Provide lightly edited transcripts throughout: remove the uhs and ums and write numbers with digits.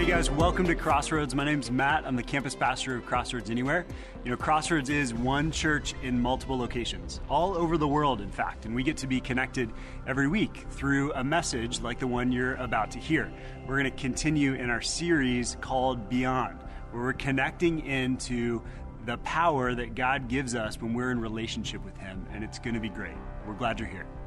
Hey guys, welcome to Crossroads. My name's Matt. I'm the campus pastor of Crossroads Anywhere. You know, Crossroads is one church in multiple locations, all over the world, in fact, and we get to be connected every week through a message like the one you're about to hear. We're going to continue in our series called Beyond, where we're connecting into the power that God gives us when we're in relationship with Him, and it's going to be great. We're glad you're here.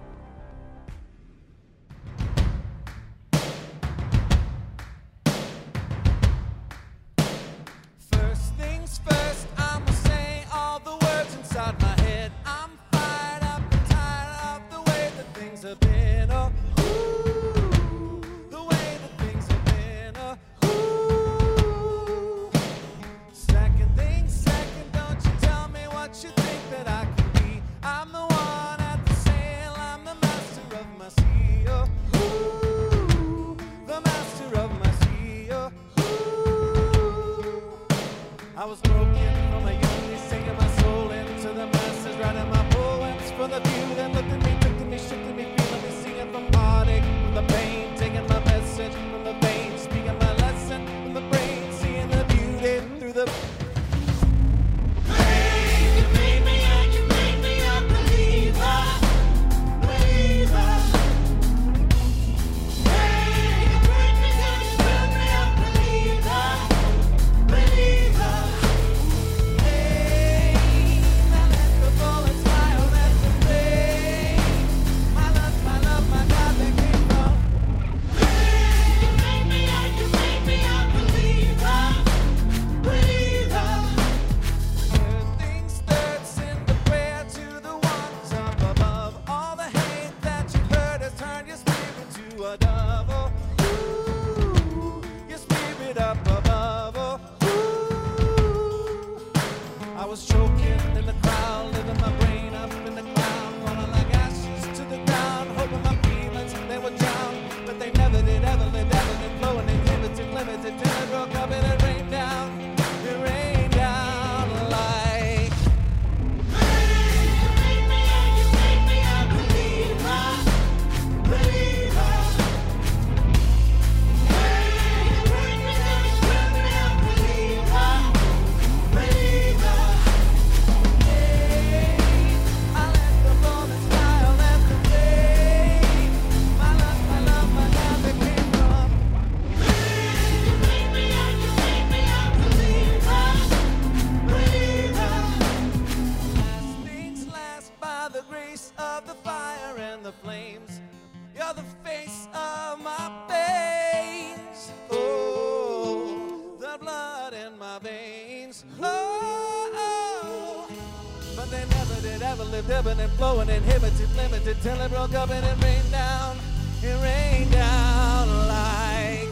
Till it broke up and it rained down. It rained down like.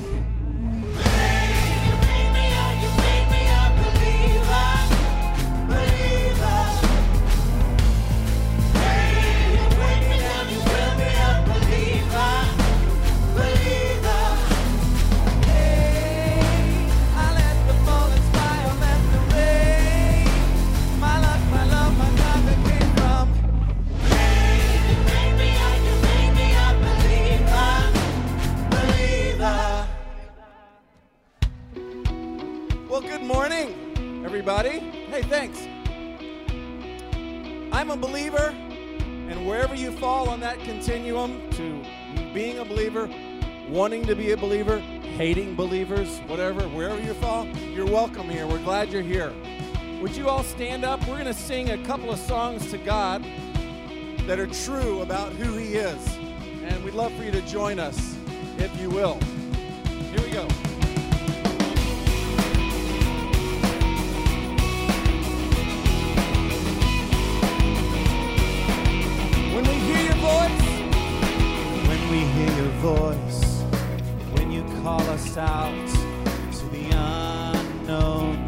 You made me a believer, believer. Hey, you break me down, you build me up, believer, believer. Hey, I let the falling smile, let the rain. My luck, my love, my God that came from. Well, good morning, everybody. Hey, thanks. I'm a believer, and wherever you fall on that continuum to being a believer, wanting to be a believer, hating believers, whatever, wherever you fall, you're welcome here. We're glad you're here. Would you all stand up? We're going to sing a couple of songs to God that are true about who He is, and we'd love for you to join us, if you will. Here we go. When we hear your voice, when you call us out to the unknown,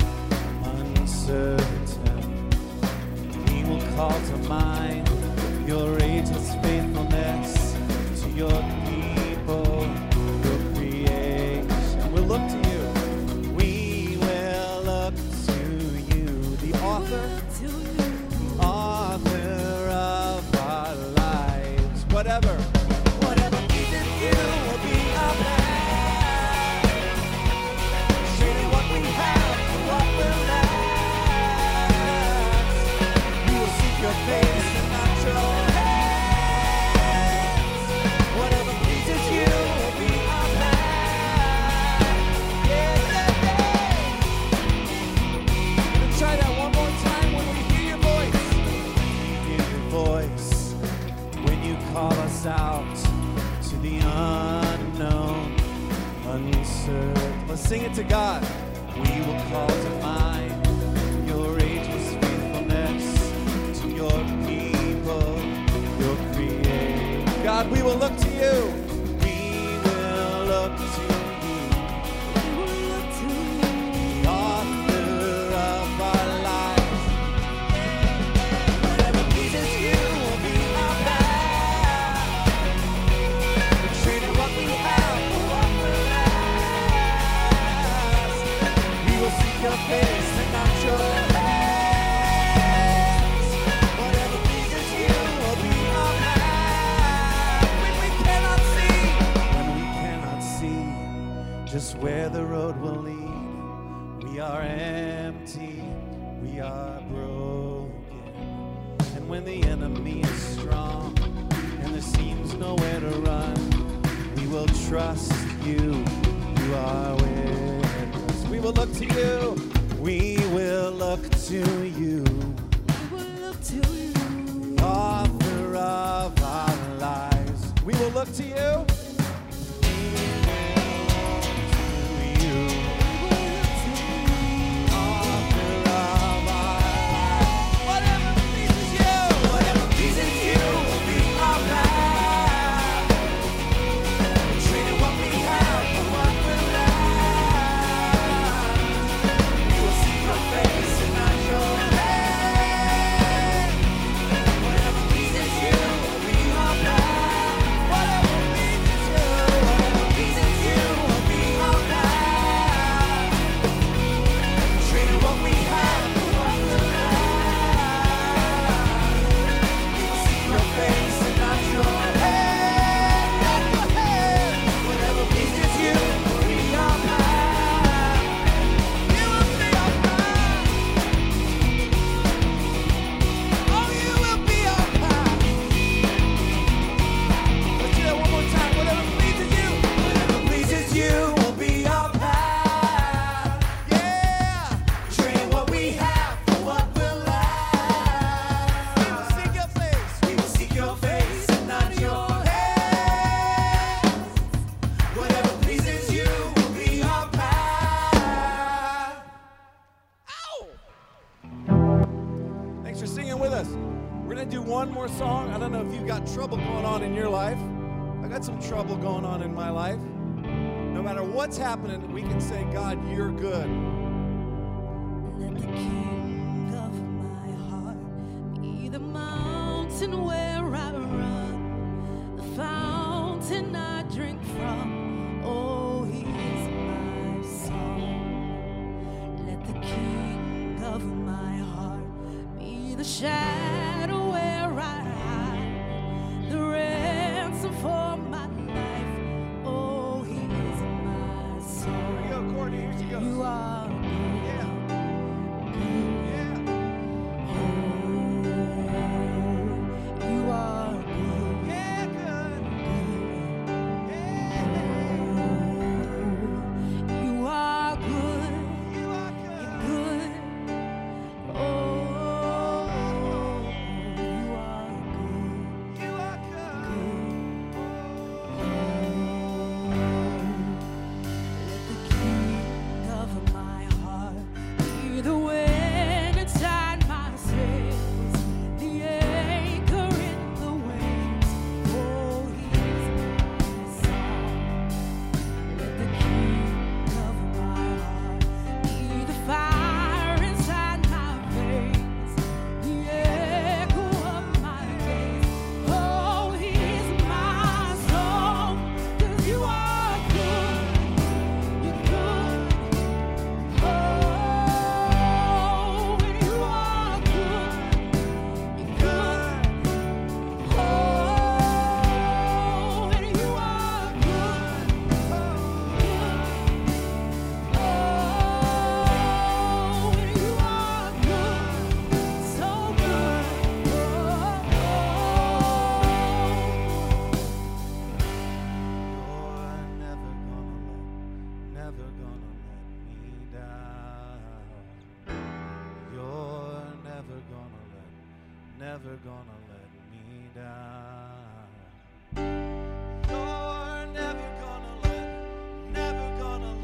uncertain, we will call to mind your ageless faithfulness to your people, your creation. We'll look to you. We will look to you, the author of our lives. Whatever we did, you will be our man. closer. Let's sing it to God. We will call to mind your ageless faithfulness to your people, your creator. God, we will look to you. We will look to you. The author of our lives. Whatever pleases you will be our path. Trading what we have for what will last. We will seek your face and not your hands. Whatever pleases you will be our path. When we cannot see just where the road will lead, we are empty, we are broken. And when the enemy is strong and there seems nowhere to run, we will trust you. You are with us. We will look to you. We will look to you. The author of our lives. We will look to you. We will look to you. Author of our lives. Whatever pleases you will be our path. Trading what we have for what will last. We will seek your face and not your hand. Whatever pleases you will be our path. Whatever pleases you will be our path. Trading what we have for what will last. We will seek your face and not your hand. Not your hand. Whatever pleases you will be our path. You will be our path. Oh, you will be our path. Let's do that one more time. Whatever pleases you will be our path. Yeah. Trading what we have for what will last. We will seek your face. We will seek your face and not your hands. Whatever pleases you will be our path. Ow! Thanks for singing with us. We're going to do one more song. I don't know if you've got trouble going on in your life. I got some trouble going on in my life. No matter what's happening, we can say, God, you're good. Let the king of my heart be the mountain where I run, the fountain I drink from. Oh, he is my song. Let the king of my heart be the shadow where I hide, the ransom for my life. Oh, he is my song. Here we go, Courtney. Here she goes. You are Yeah. Yeah. You are good. Yeah, good. Yeah. You are good. You are You're good. good. Oh, you are good. You are good. Let the king of my heart be the wind inside my sails, the anchor in the waves. Oh, he's my song. Let the king of my heart be the fire inside my veins, the echo of my days. Oh, he's my song, 'cause you are good. You're good. Oh, and you are good. You're good. Oh, and you are good. Oh, and you are good. So good. You're never gonna let me down. You're never gonna let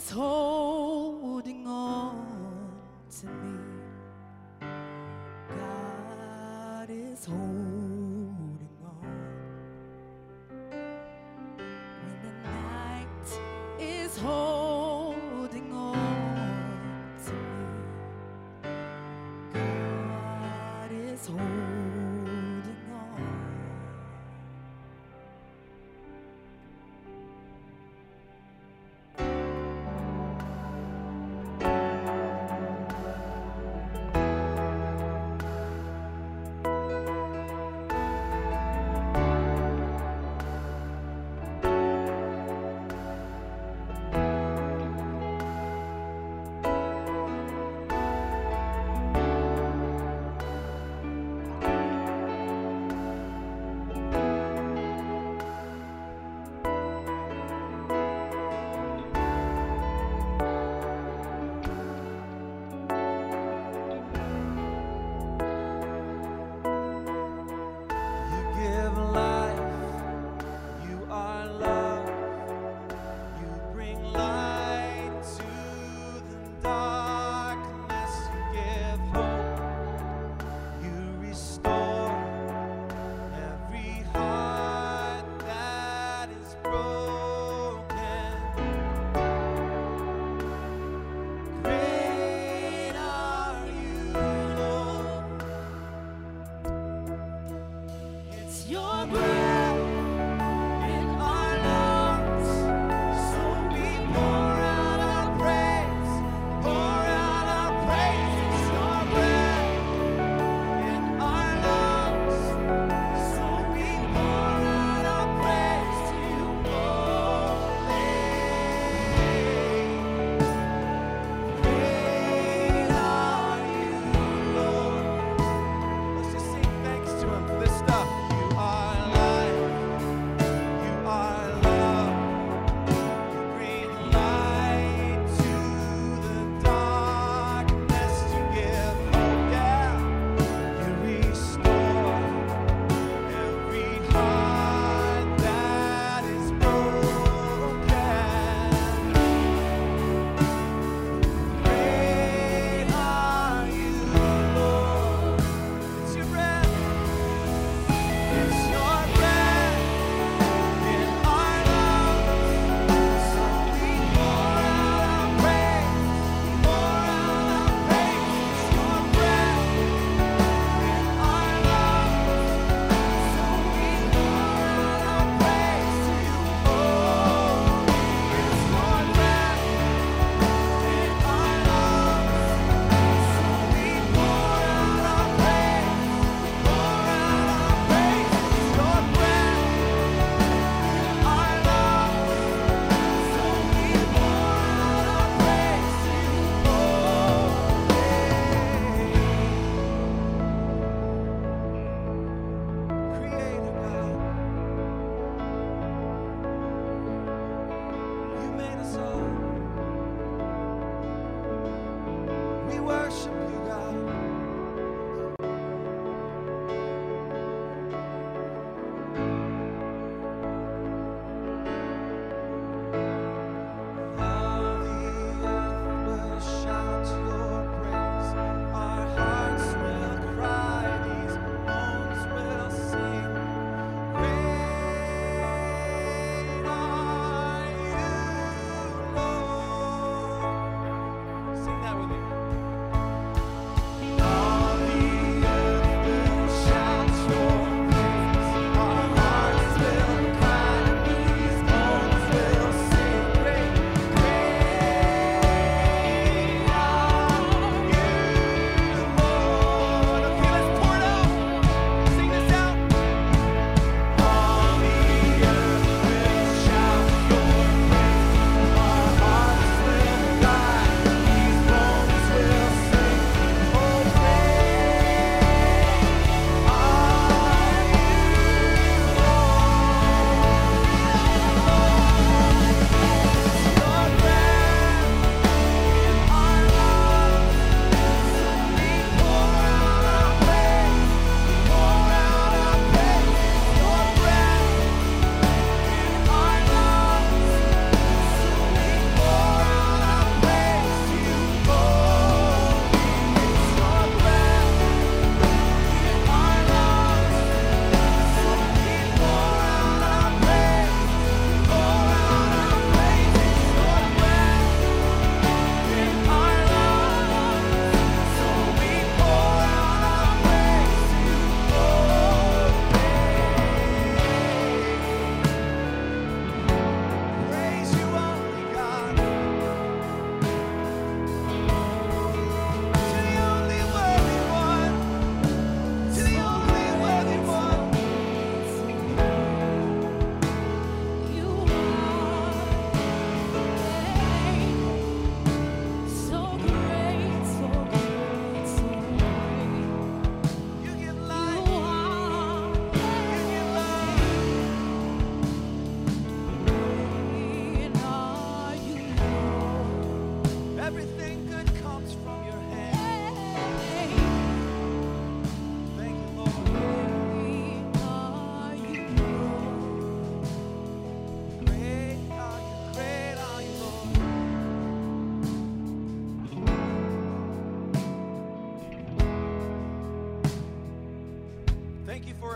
is holding on to me. God is holding on. When the night is holding on to me, God is holding on. Your breath in our lungs, so we pour out our praise, pour out our praise. It's your breath in our lungs, so we pour out our praise to you, holy. Great are you, Lord. Let's just sing thanks to him for this stuff. You are alive.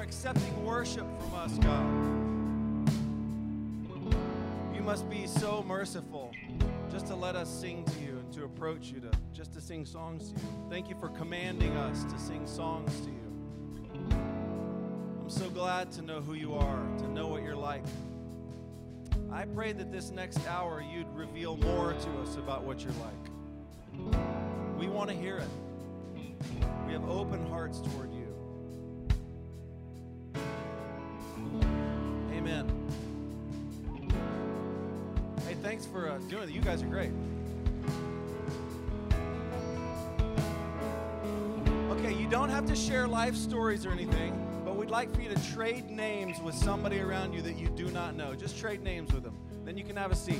accepting worship from us, God. You must be so merciful just to let us sing to you and to approach you, just to sing songs to you. Thank you for commanding us to sing songs to you. I'm so glad to know who you are, to know what you're like. I pray that this next hour you'd reveal more to us about what you're like. We want to hear it. We have open hearts toward you. Amen. Hey, thanks for doing it. You guys are great. Okay, you don't have to share life stories or anything, but we'd like for you to trade names with somebody around you that you do not know. Just trade names with them. Then you can have a seat.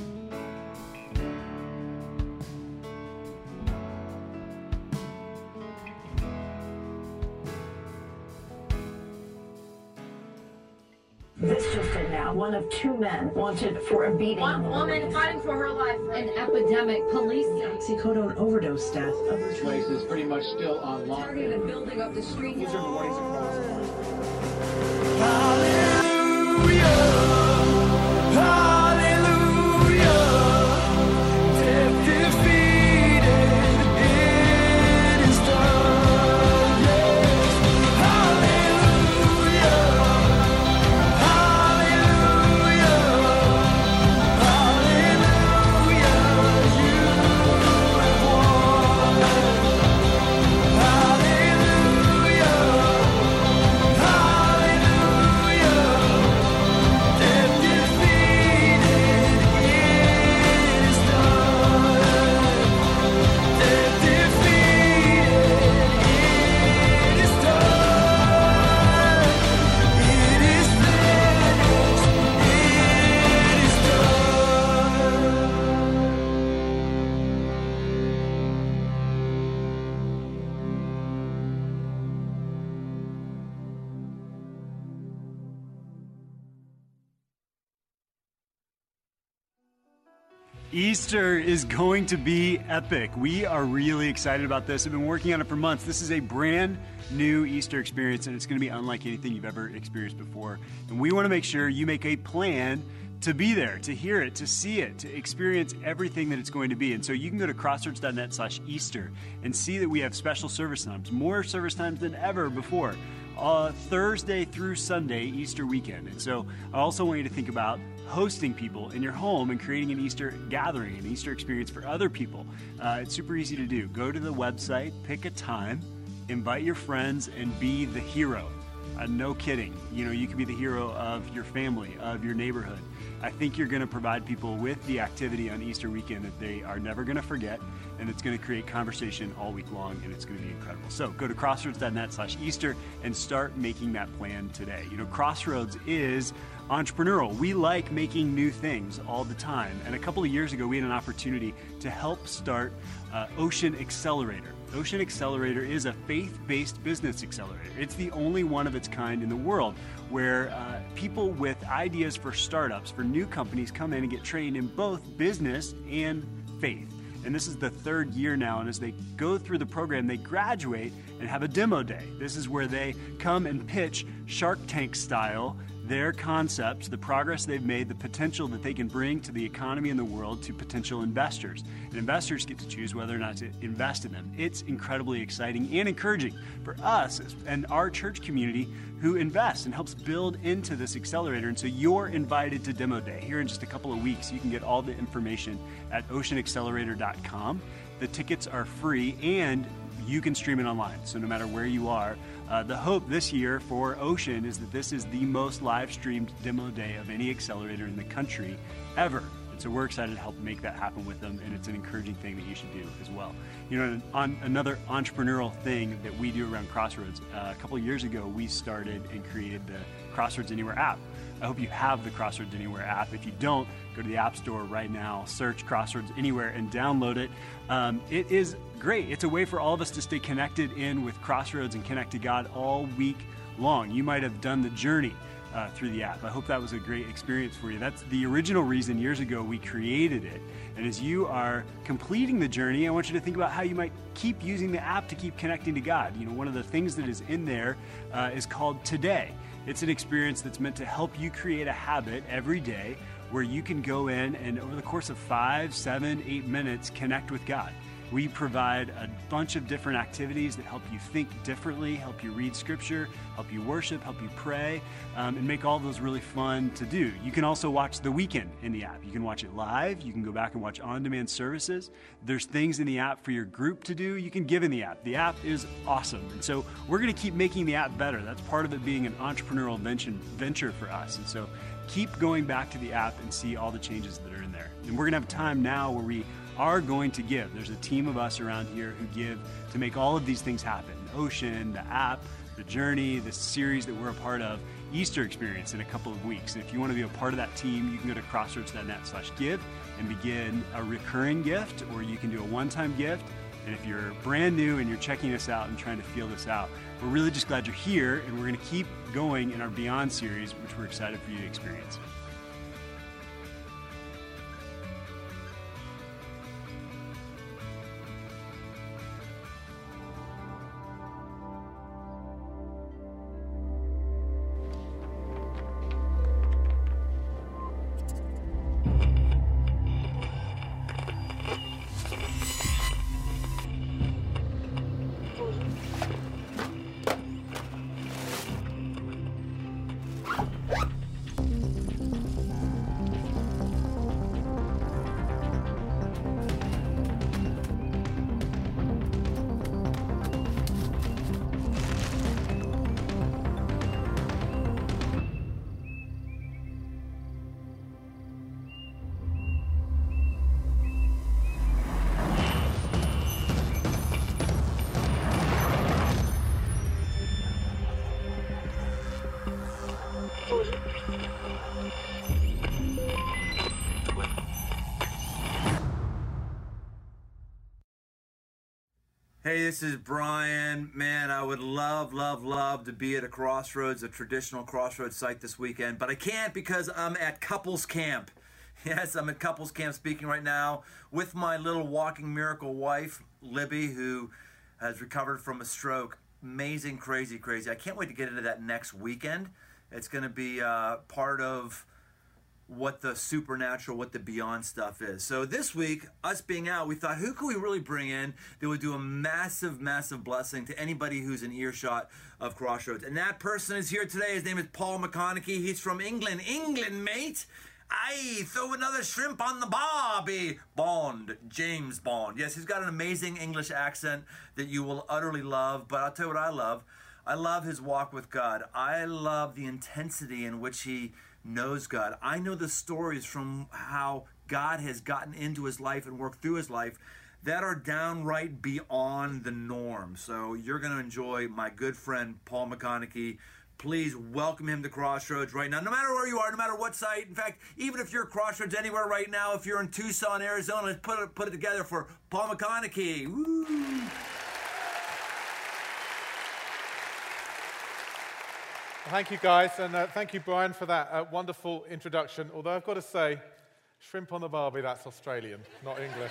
This just in now, one of two men wanted for a beating. One woman fighting for her life. An epidemic. Police oxycodone overdose death. This place is pretty much still on lockdown. Targeted building up the street. These are the warnings across the board. Hallelujah, hallelujah, death defeated, it is done, yes. Hallelujah, hallelujah, hallelujah, you have won. Hallelujah, death defeated, it is done. Death defeated, it is done. It is finished, it is done. Easter is going to be epic. We are really excited about this. I've been working on it for months. This is a brand new Easter experience, and it's going to be unlike anything you've ever experienced before. And we want to make sure you make a plan to be there, to hear it, to see it, to experience everything that it's going to be. And so you can go to crossroads.net/Easter and see that we have special service times, more service times than ever before. Thursday through Sunday, Easter weekend. And so I also want you to think about hosting people in your home and creating an Easter gathering, an Easter experience for other people. It's super easy to do. Go to the website, pick a time, invite your friends, and be the hero. No kidding. You can be the hero of your family, of your neighborhood. I think you're going to provide people with the activity on Easter weekend that they are never going to forget, and it's going to create conversation all week long, and it's going to be incredible. So go to crossroads.net/Easter and start making that plan today. Crossroads is entrepreneurial. We like making new things all the time. And a couple of years ago, we had an opportunity to help start Ocean Accelerator. Ocean Accelerator is a faith-based business accelerator. It's the only one of its kind in the world where people with ideas for startups, for new companies, come in and get trained in both business and faith. And this is the third year now, and as they go through the program, they graduate and have a demo day. This is where they come and pitch Shark Tank style their concepts, the progress they've made, the potential that they can bring to the economy and the world to potential investors. And investors get to choose whether or not to invest in them. It's incredibly exciting and encouraging for us and our church community who invests and helps build into this accelerator. And so you're invited to Demo Day. Here in just a couple of weeks, you can get all the information at oceanaccelerator.com. The tickets are free and you can stream it online. So no matter where you are, the hope this year for Ocean is that this is the most live-streamed demo day of any accelerator in the country ever. And so we're excited to help make that happen with them, and it's an encouraging thing that you should do as well. On another entrepreneurial thing that we do around Crossroads, a couple of years ago, we started and created the Crossroads Anywhere app. I hope you have the Crossroads Anywhere app. If you don't, go to the App Store right now, search Crossroads Anywhere, and download it. It is great. It's a way for all of us to stay connected in with Crossroads and connect to God all week long. You might have done the journey through the app. I hope that was a great experience for you. That's the original reason years ago we created it. And as you are completing the journey, I want you to think about how you might keep using the app to keep connecting to God. One of the things that is in there is called Today. It's an experience that's meant to help you create a habit every day where you can go in and over the course of 5, 7, 8 minutes, connect with God. We provide a bunch of different activities that help you think differently, help you read scripture, help you worship, help you pray, and make all those really fun to do. You can also watch The Weekend in the app. You can watch it live. You can go back and watch on-demand services. There's things in the app for your group to do. You can give in the app. The app is awesome. And so we're going to keep making the app better. That's part of it being an entrepreneurial venture for us. And so keep going back to the app and see all the changes that are in there. And we're going to have time now where we are going to give. There's a team of us around here who give to make all of these things happen. Ocean, the app, the journey, the series that we're a part of, Easter experience in a couple of weeks. And if you want to be a part of that team, you can go to crossroads.net/give and begin a recurring gift, or you can do a one-time gift. And if you're brand new and you're checking us out and trying to feel this out, we're really just glad you're here, and we're going to keep going in our Beyond series, which we're excited for you to experience. Hey, this is Brian. Man, I would love to be at a Crossroads, a traditional Crossroads site this weekend, but I can't because I'm at Couples Camp. Yes, I'm at Couples Camp speaking right now with my little walking miracle wife, Libby, who has recovered from a stroke. Amazing, crazy. I can't wait to get into that next weekend. It's going to be part of what the supernatural, what the beyond stuff is. So this week, us being out, we thought, who could we really bring in that would do a massive blessing to anybody who's in earshot of Crossroads? And that person is here today. His name is Paul McConaughey. He's from England. England, mate! Aye, throw another shrimp on the barbie. Bond, James Bond. Yes, he's got an amazing English accent that you will utterly love, but I'll tell you what I love. I love his walk with God. I love the intensity in which he knows God. I know the stories from how God has gotten into his life and worked through his life that are downright beyond the norm. So you're going to enjoy my good friend Paul McConaughey. Please welcome him to Crossroads right now. No matter where you are, no matter what site. In fact, even if you're at Crossroads anywhere right now, if you're in Tucson, Arizona, let's put it together for Paul McConaughey. Woo! Thank you, guys, and thank you, Brian, for that wonderful introduction. Although I've got to say, shrimp on the barbie, that's Australian, not English.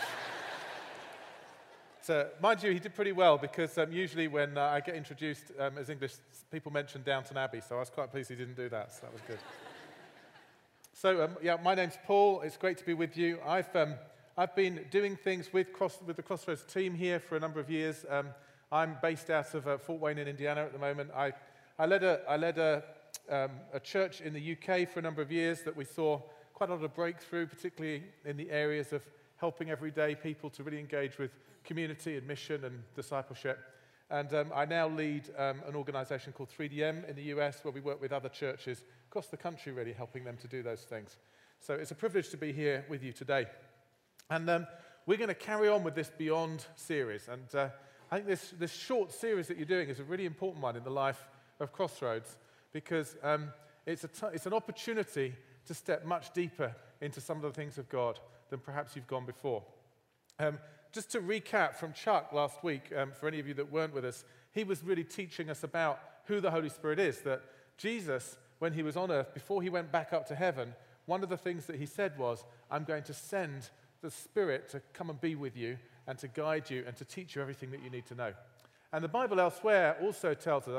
So, mind you, he did pretty well, because usually when I get introduced as English, people mention Downton Abbey, so I was quite pleased he didn't do that, so that was good. So, yeah, my name's Paul. It's great to be with you. I've been doing things with the Crossroads team here for a number of years. I'm based out of Fort Wayne in Indiana at the moment. I led a church in the UK for a number of years that we saw quite a lot of breakthrough, particularly in the areas of helping everyday people to really engage with community and mission and discipleship. And I now lead an organization called 3DM in the US, where we work with other churches across the country, really helping them to do those things. So it's a privilege to be here with you today. And we're going to carry on with this Beyond series. And I think this short series that you're doing is a really important one in the life of Crossroads, because it's an opportunity to step much deeper into some of the things of God than perhaps you've gone before. Just to recap from Chuck last week, for any of you that weren't with us, he was really teaching us about who the Holy Spirit is, that Jesus, when he was on earth, before he went back up to heaven, one of the things that he said was, I'm going to send the Spirit to come and be with you and to guide you and to teach you everything that you need to know. And the Bible elsewhere also tells us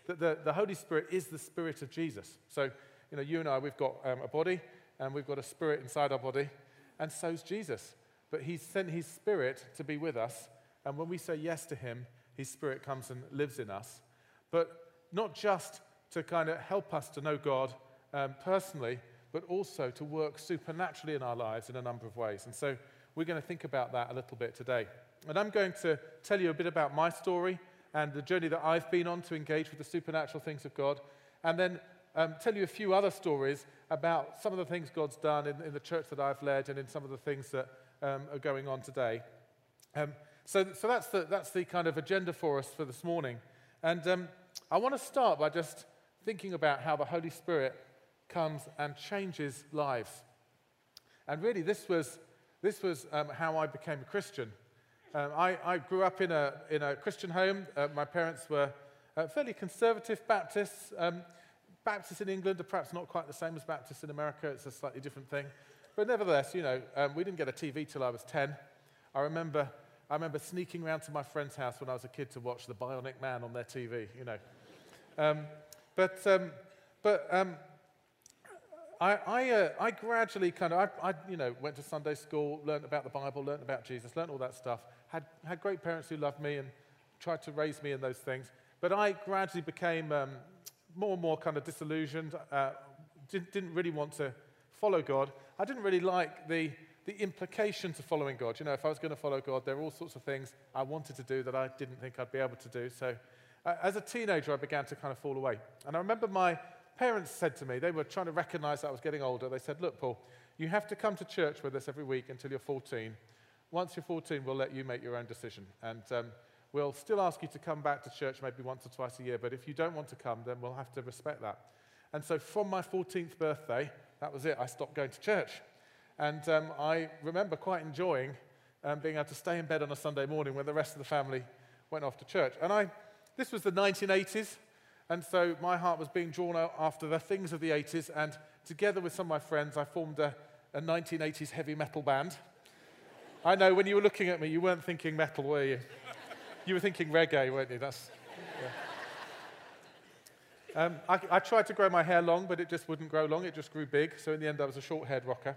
that the Holy Spirit is the Spirit of Jesus. So, you and I, we've got a body, and we've got a spirit inside our body, and so's Jesus. But he's sent his Spirit to be with us, and when we say yes to him, his Spirit comes and lives in us. But not just to kind of help us to know God personally, but also to work supernaturally in our lives in a number of ways. And so we're going to think about that a little bit today. And I'm going to tell you a bit about my story and the journey that I've been on to engage with the supernatural things of God, and then tell you a few other stories about some of the things God's done in the church that I've led and in some of the things that are going on today. So that's the kind of agenda for us for this morning. And I want to start by just thinking about how the Holy Spirit comes and changes lives. And really, this was how I became a Christian. I grew up in a Christian home. My parents were fairly conservative Baptists. Baptists in England are perhaps not quite the same as Baptists in America. It's a slightly different thing. But nevertheless, we didn't get a TV till I was 10. I remember sneaking around to my friend's house when I was a kid to watch The Bionic Man on their TV, I gradually went to Sunday school, learned about the Bible, learned about Jesus, learned all that stuff, had great parents who loved me and tried to raise me in those things. But I gradually became more and more kind of disillusioned, didn't really want to follow God. I didn't really like the implications of following God. If I was going to follow God, there were all sorts of things I wanted to do that I didn't think I'd be able to do. So as a teenager, I began to kind of fall away. And I remember my parents said to me, they were trying to recognize that I was getting older. They said, look, Paul, you have to come to church with us every week until you're 14. Once you're 14, we'll let you make your own decision. And we'll still ask you to come back to church maybe once or twice a year. But if you don't want to come, then we'll have to respect that. And so from my 14th birthday, that was it. I stopped going to church. And I remember quite enjoying being able to stay in bed on a Sunday morning when the rest of the family went off to church. And this was the 1980s, and so my heart was being drawn out after the things of the 80s, and together with some of my friends, I formed a 1980s heavy metal band. I know, when you were looking at me, you weren't thinking metal, were you? You were thinking reggae, weren't you? Yeah. I tried to grow my hair long, but it just wouldn't grow long. It just grew big, so in the end, I was a short-haired rocker.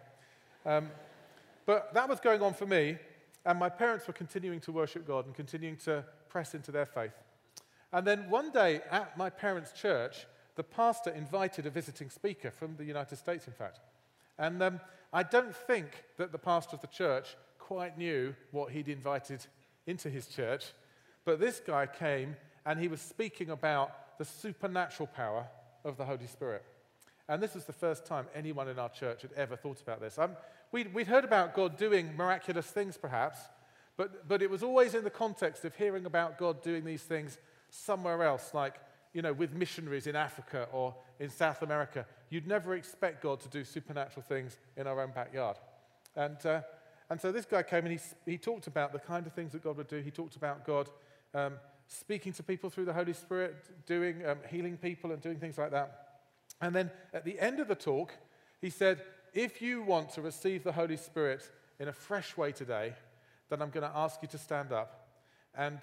But that was going on for me, and my parents were continuing to worship God and continuing to press into their faith. And then one day at my parents' church, the pastor invited a visiting speaker from the United States, in fact. And I don't think that the pastor of the church quite knew what he'd invited into his church, but this guy came and he was speaking about the supernatural power of the Holy Spirit. And this was the first time anyone in our church had ever thought about this. We'd heard about God doing miraculous things, perhaps, but it was always in the context of hearing about God doing these things somewhere else, like, with missionaries in Africa or in South America. You'd never expect God to do supernatural things in our own backyard. And so this guy came and he talked about the kind of things that God would do. He talked about God speaking to people through the Holy Spirit, doing healing people and doing things like that. And then at the end of the talk, he said, if you want to receive the Holy Spirit in a fresh way today, then I'm going to ask you to stand up. And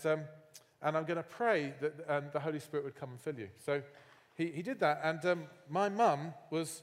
I'm going to pray that the Holy Spirit would come and fill you. So he did that, and my mum was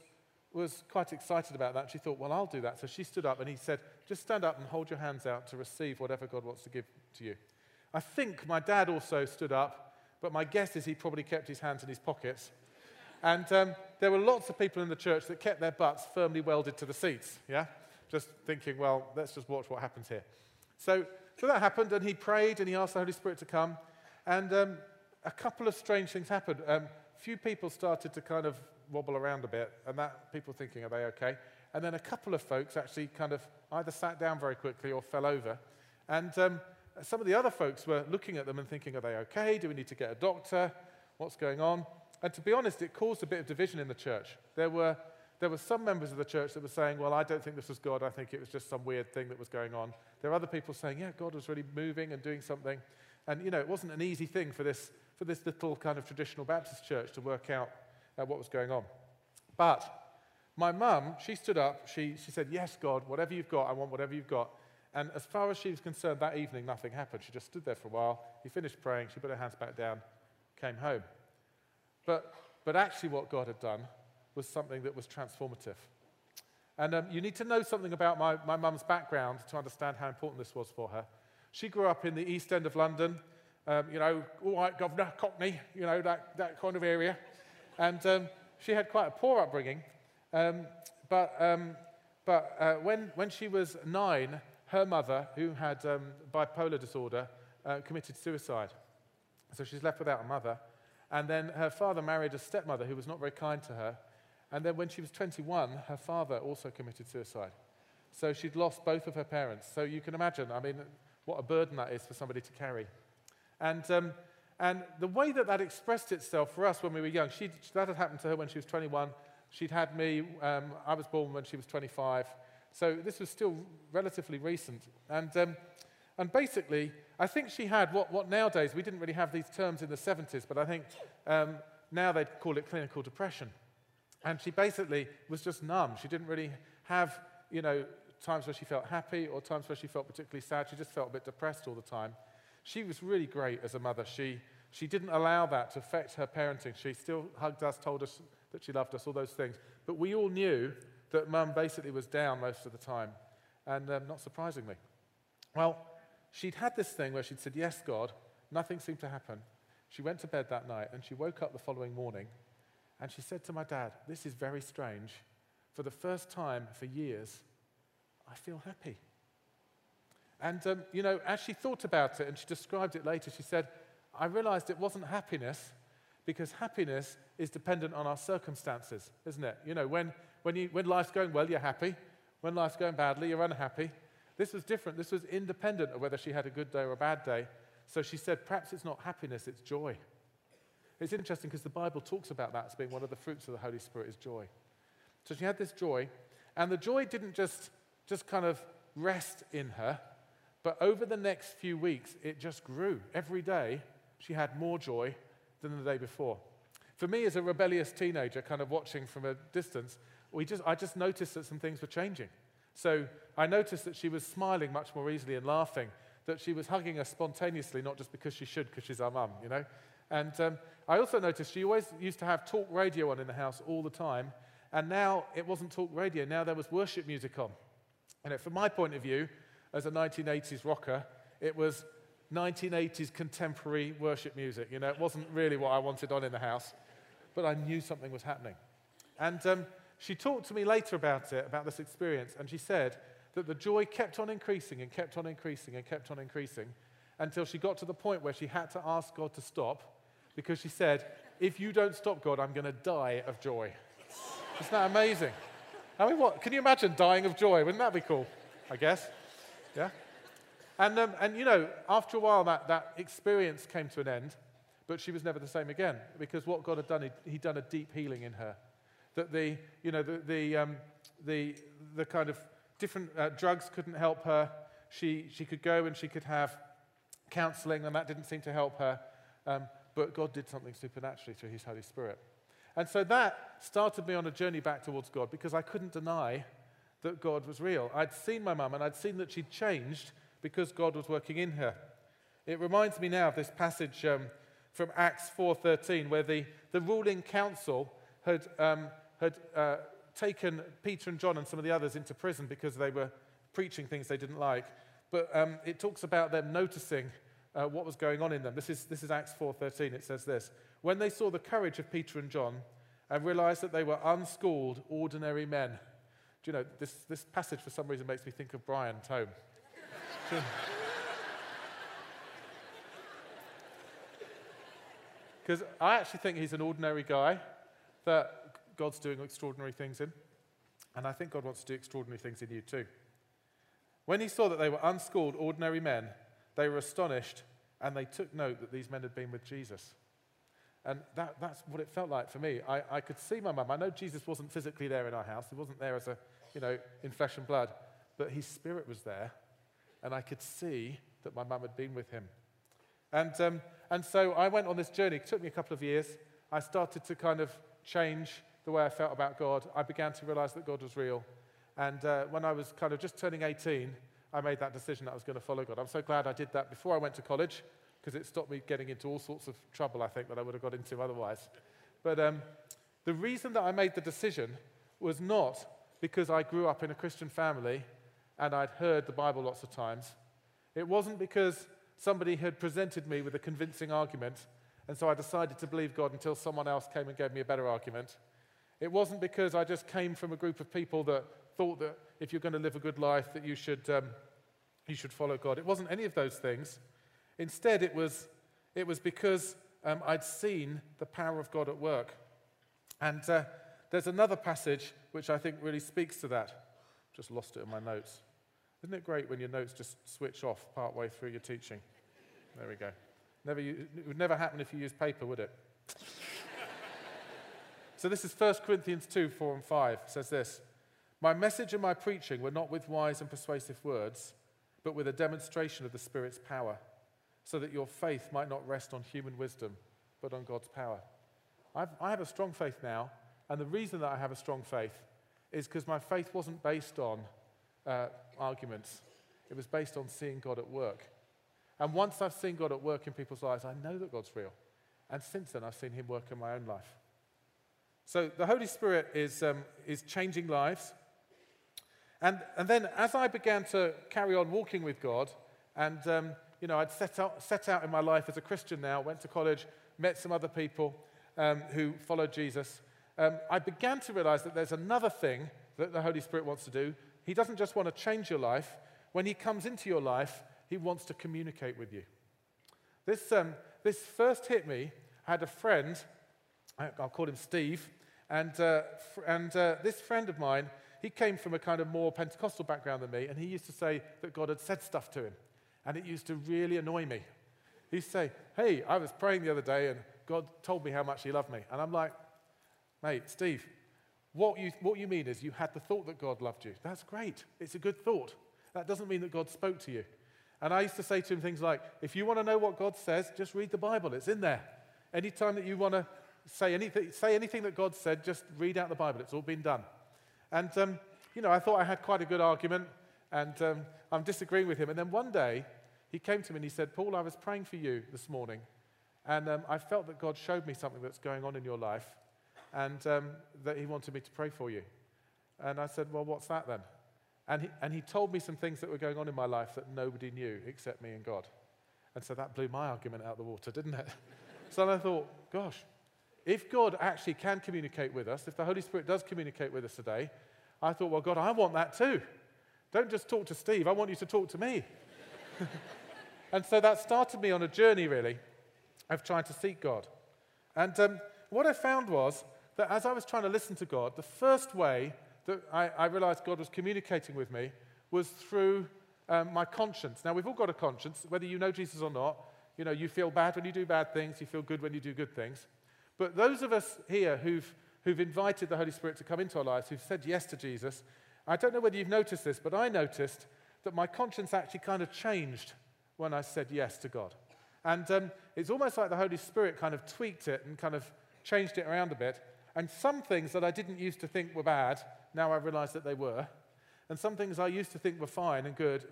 quite excited about that. She thought, well, I'll do that. So she stood up, and he said, just stand up and hold your hands out to receive whatever God wants to give to you. I think my dad also stood up, but my guess is he probably kept his hands in his pockets. And there were lots of people in the church that kept their butts firmly welded to the seats, yeah? Just thinking, well, let's just watch what happens here. So that happened, and he prayed, and he asked the Holy Spirit to come. And a couple of strange things happened. Few people started to kind of wobble around a bit, and that people thinking, are they okay? And then a couple of folks actually kind of either sat down very quickly or fell over. And some of the other folks were looking at them and thinking, are they okay? Do we need to get a doctor? What's going on? And to be honest, it caused a bit of division in the church. There were some members of the church that were saying, well, I don't think this was God. I think it was just some weird thing that was going on. There were other people saying, yeah, God was really moving and doing something. And, it wasn't an easy thing for this little kind of traditional Baptist church to work out what was going on. But my mum, she stood up. She said, yes, God, whatever you've got, I want whatever you've got. And as far as she was concerned, that evening, nothing happened. She just stood there for a while. He finished praying. She put her hands back down, came home. But actually what God had done was something that was transformative. And you need to know something about my mum's background to understand how important this was for her. She grew up in the East End of London, all right, Governor, Cockney, that kind of area. And she had quite a poor upbringing. But when she was 9, her mother, who had bipolar disorder, committed suicide. So she's left without a mother. And then her father married a stepmother who was not very kind to her. And then when she was 21, her father also committed suicide. So she'd lost both of her parents. So you can imagine, what a burden that is for somebody to carry. And the way that expressed itself for us when we were young, that had happened to her when she was 21. She'd had me, I was born when she was 25. So this was still relatively recent. And basically, I think she had what nowadays, we didn't really have these terms in the 70s, but I think now they'd call it clinical depression. And she basically was just numb. She didn't really have, times where she felt happy or times where she felt particularly sad. She just felt a bit depressed all the time. She was really great as a mother. She didn't allow that to affect her parenting. She still hugged us, told us that she loved us, all those things. But we all knew that Mum basically was down most of the time, and not surprisingly. Well, she'd had this thing where she'd said, yes, God, nothing seemed to happen. She went to bed that night, and she woke up the following morning, and she said to my dad, this is very strange. For the first time for years, I feel happy. And, as she thought about it, and she described it later, she said, I realized it wasn't happiness, because happiness is dependent on our circumstances, isn't it? When life's going well, you're happy. When life's going badly, you're unhappy. This was different. This was independent of whether she had a good day or a bad day. So she said, perhaps it's not happiness, it's joy. It's interesting because the Bible talks about that as being one of the fruits of the Holy Spirit is joy. So she had this joy, and the joy didn't just kind of rest in her, but over the next few weeks, it just grew. Every day, she had more joy than the day before. For me, as a rebellious teenager, kind of watching from a distance, I just noticed that some things were changing. So I noticed that she was smiling much more easily and laughing, that she was hugging us spontaneously, not just because she should, because she's our mum, And I also noticed she always used to have talk radio on in the house all the time, and now it wasn't talk radio, now there was worship music on. And from my point of view, as a 1980s rocker, it was 1980s contemporary worship music. It wasn't really what I wanted on in the house, but I knew something was happening. And she talked to me later about this experience, and she said that the joy kept on increasing and kept on increasing and kept on increasing until she got to the point where she had to ask God to stop, because she said, if you don't stop, God, I'm going to die of joy. Isn't that amazing? What? Can you imagine dying of joy? Wouldn't that be cool? I guess. Yeah? And after a while, that experience came to an end, but she was never the same again, because what God had done, he'd done a deep healing in her. That the kind of different drugs couldn't help her. She could go and she could have counseling, and that didn't seem to help her. But God did something supernaturally through his Holy Spirit. And so that started me on a journey back towards God, because I couldn't deny that God was real. I'd seen my mum, and I'd seen that she'd changed because God was working in her. It reminds me now of this passage from Acts 4:13, where the ruling council had taken Peter and John and some of the others into prison because they were preaching things they didn't like. But it talks about them noticing what was going on in them. This is Acts 4:13. It says this: when they saw the courage of Peter and John and realized that they were unschooled, ordinary men. Do you know, this passage for some reason makes me think of Brian Tome. Because I actually think he's an ordinary guy that God's doing extraordinary things in. And I think God wants to do extraordinary things in you too. When he saw that they were unschooled, ordinary men, they were astonished, and they took note that these men had been with Jesus. And that's what it felt like for me. I could see my mum. I know Jesus wasn't physically there in our house. He wasn't there as in flesh and blood. But his spirit was there, and I could see that my mum had been with him. And so I went on this journey. It took me a couple of years. I started to kind of change the way I felt about God. I began to realize that God was real. And when I was kind of just turning 18, I made that decision that I was going to follow God. I'm so glad I did that before I went to college, because it stopped me getting into all sorts of trouble, I think, that I would have got into otherwise. But the reason that I made the decision was not because I grew up in a Christian family and I'd heard the Bible lots of times. It wasn't because somebody had presented me with a convincing argument, and so I decided to believe God until someone else came and gave me a better argument. It wasn't because I just came from a group of people that thought that if you're going to live a good life that you should follow God. It wasn't any of those things. Instead, it was because I'd seen the power of God at work. And there's another passage which I think really speaks to that. Just lost it in my notes. Isn't it great when your notes just switch off partway through your teaching? There we go. It would never happen if you used paper, would it? So this is 1 Corinthians 2, 4 and 5. It says this: "My message and my preaching were not with wise and persuasive words, but with a demonstration of the Spirit's power, so that your faith might not rest on human wisdom, but on God's power." I have a strong faith now, and the reason that I have a strong faith is because my faith wasn't based on arguments. It was based on seeing God at work. And once I've seen God at work in people's lives, I know that God's real. And since then, I've seen him work in my own life. So the Holy Spirit is changing lives. And then as I began to carry on walking with God, and I'd set out in my life as a Christian now, went to college, met some other people who followed Jesus, I began to realize that there's another thing that the Holy Spirit wants to do. He doesn't just want to change your life. When he comes into your life, he wants to communicate with you. This first hit me. I had a friend, I'll call him Steve, and this friend of mine, he came from a kind of more Pentecostal background than me, and he used to say that God had said stuff to him, and it used to really annoy me. He'd say, "Hey, I was praying the other day, and God told me how much he loved me." And I'm like, "Mate, Steve, what you mean is you had the thought that God loved you. That's great. It's a good thought. That doesn't mean that God spoke to you." And I used to say to him things like, "If you want to know what God says, just read the Bible. It's in there. Anytime that you want to say anything that God said, just read out the Bible. It's all been done." And, I thought I had quite a good argument, and I'm disagreeing with him. And then one day, he came to me and he said, "Paul, I was praying for you this morning, and I felt that God showed me something that's going on in your life, and that he wanted me to pray for you." And I said, "Well, what's that then?" And he told me some things that were going on in my life that nobody knew except me and God. And so that blew my argument out of the water, didn't it? So then I thought, gosh, if God actually can communicate with us, if the Holy Spirit does communicate with us today, I thought, well, God, I want that too. Don't just talk to Steve, I want you to talk to me. And so that started me on a journey, really, of trying to seek God. And what I found was that as I was trying to listen to God, the first way that I realized God was communicating with me was through my conscience. Now, we've all got a conscience, whether you know Jesus or not. You feel bad when you do bad things, you feel good when you do good things. But those of us here who've invited the Holy Spirit to come into our lives, who've said yes to Jesus, I don't know whether you've noticed this, but I noticed that my conscience actually kind of changed when I said yes to God. And it's almost like the Holy Spirit kind of tweaked it and kind of changed it around a bit. And some things that I didn't used to think were bad, now I realize that they were. And some things I used to think were fine and good,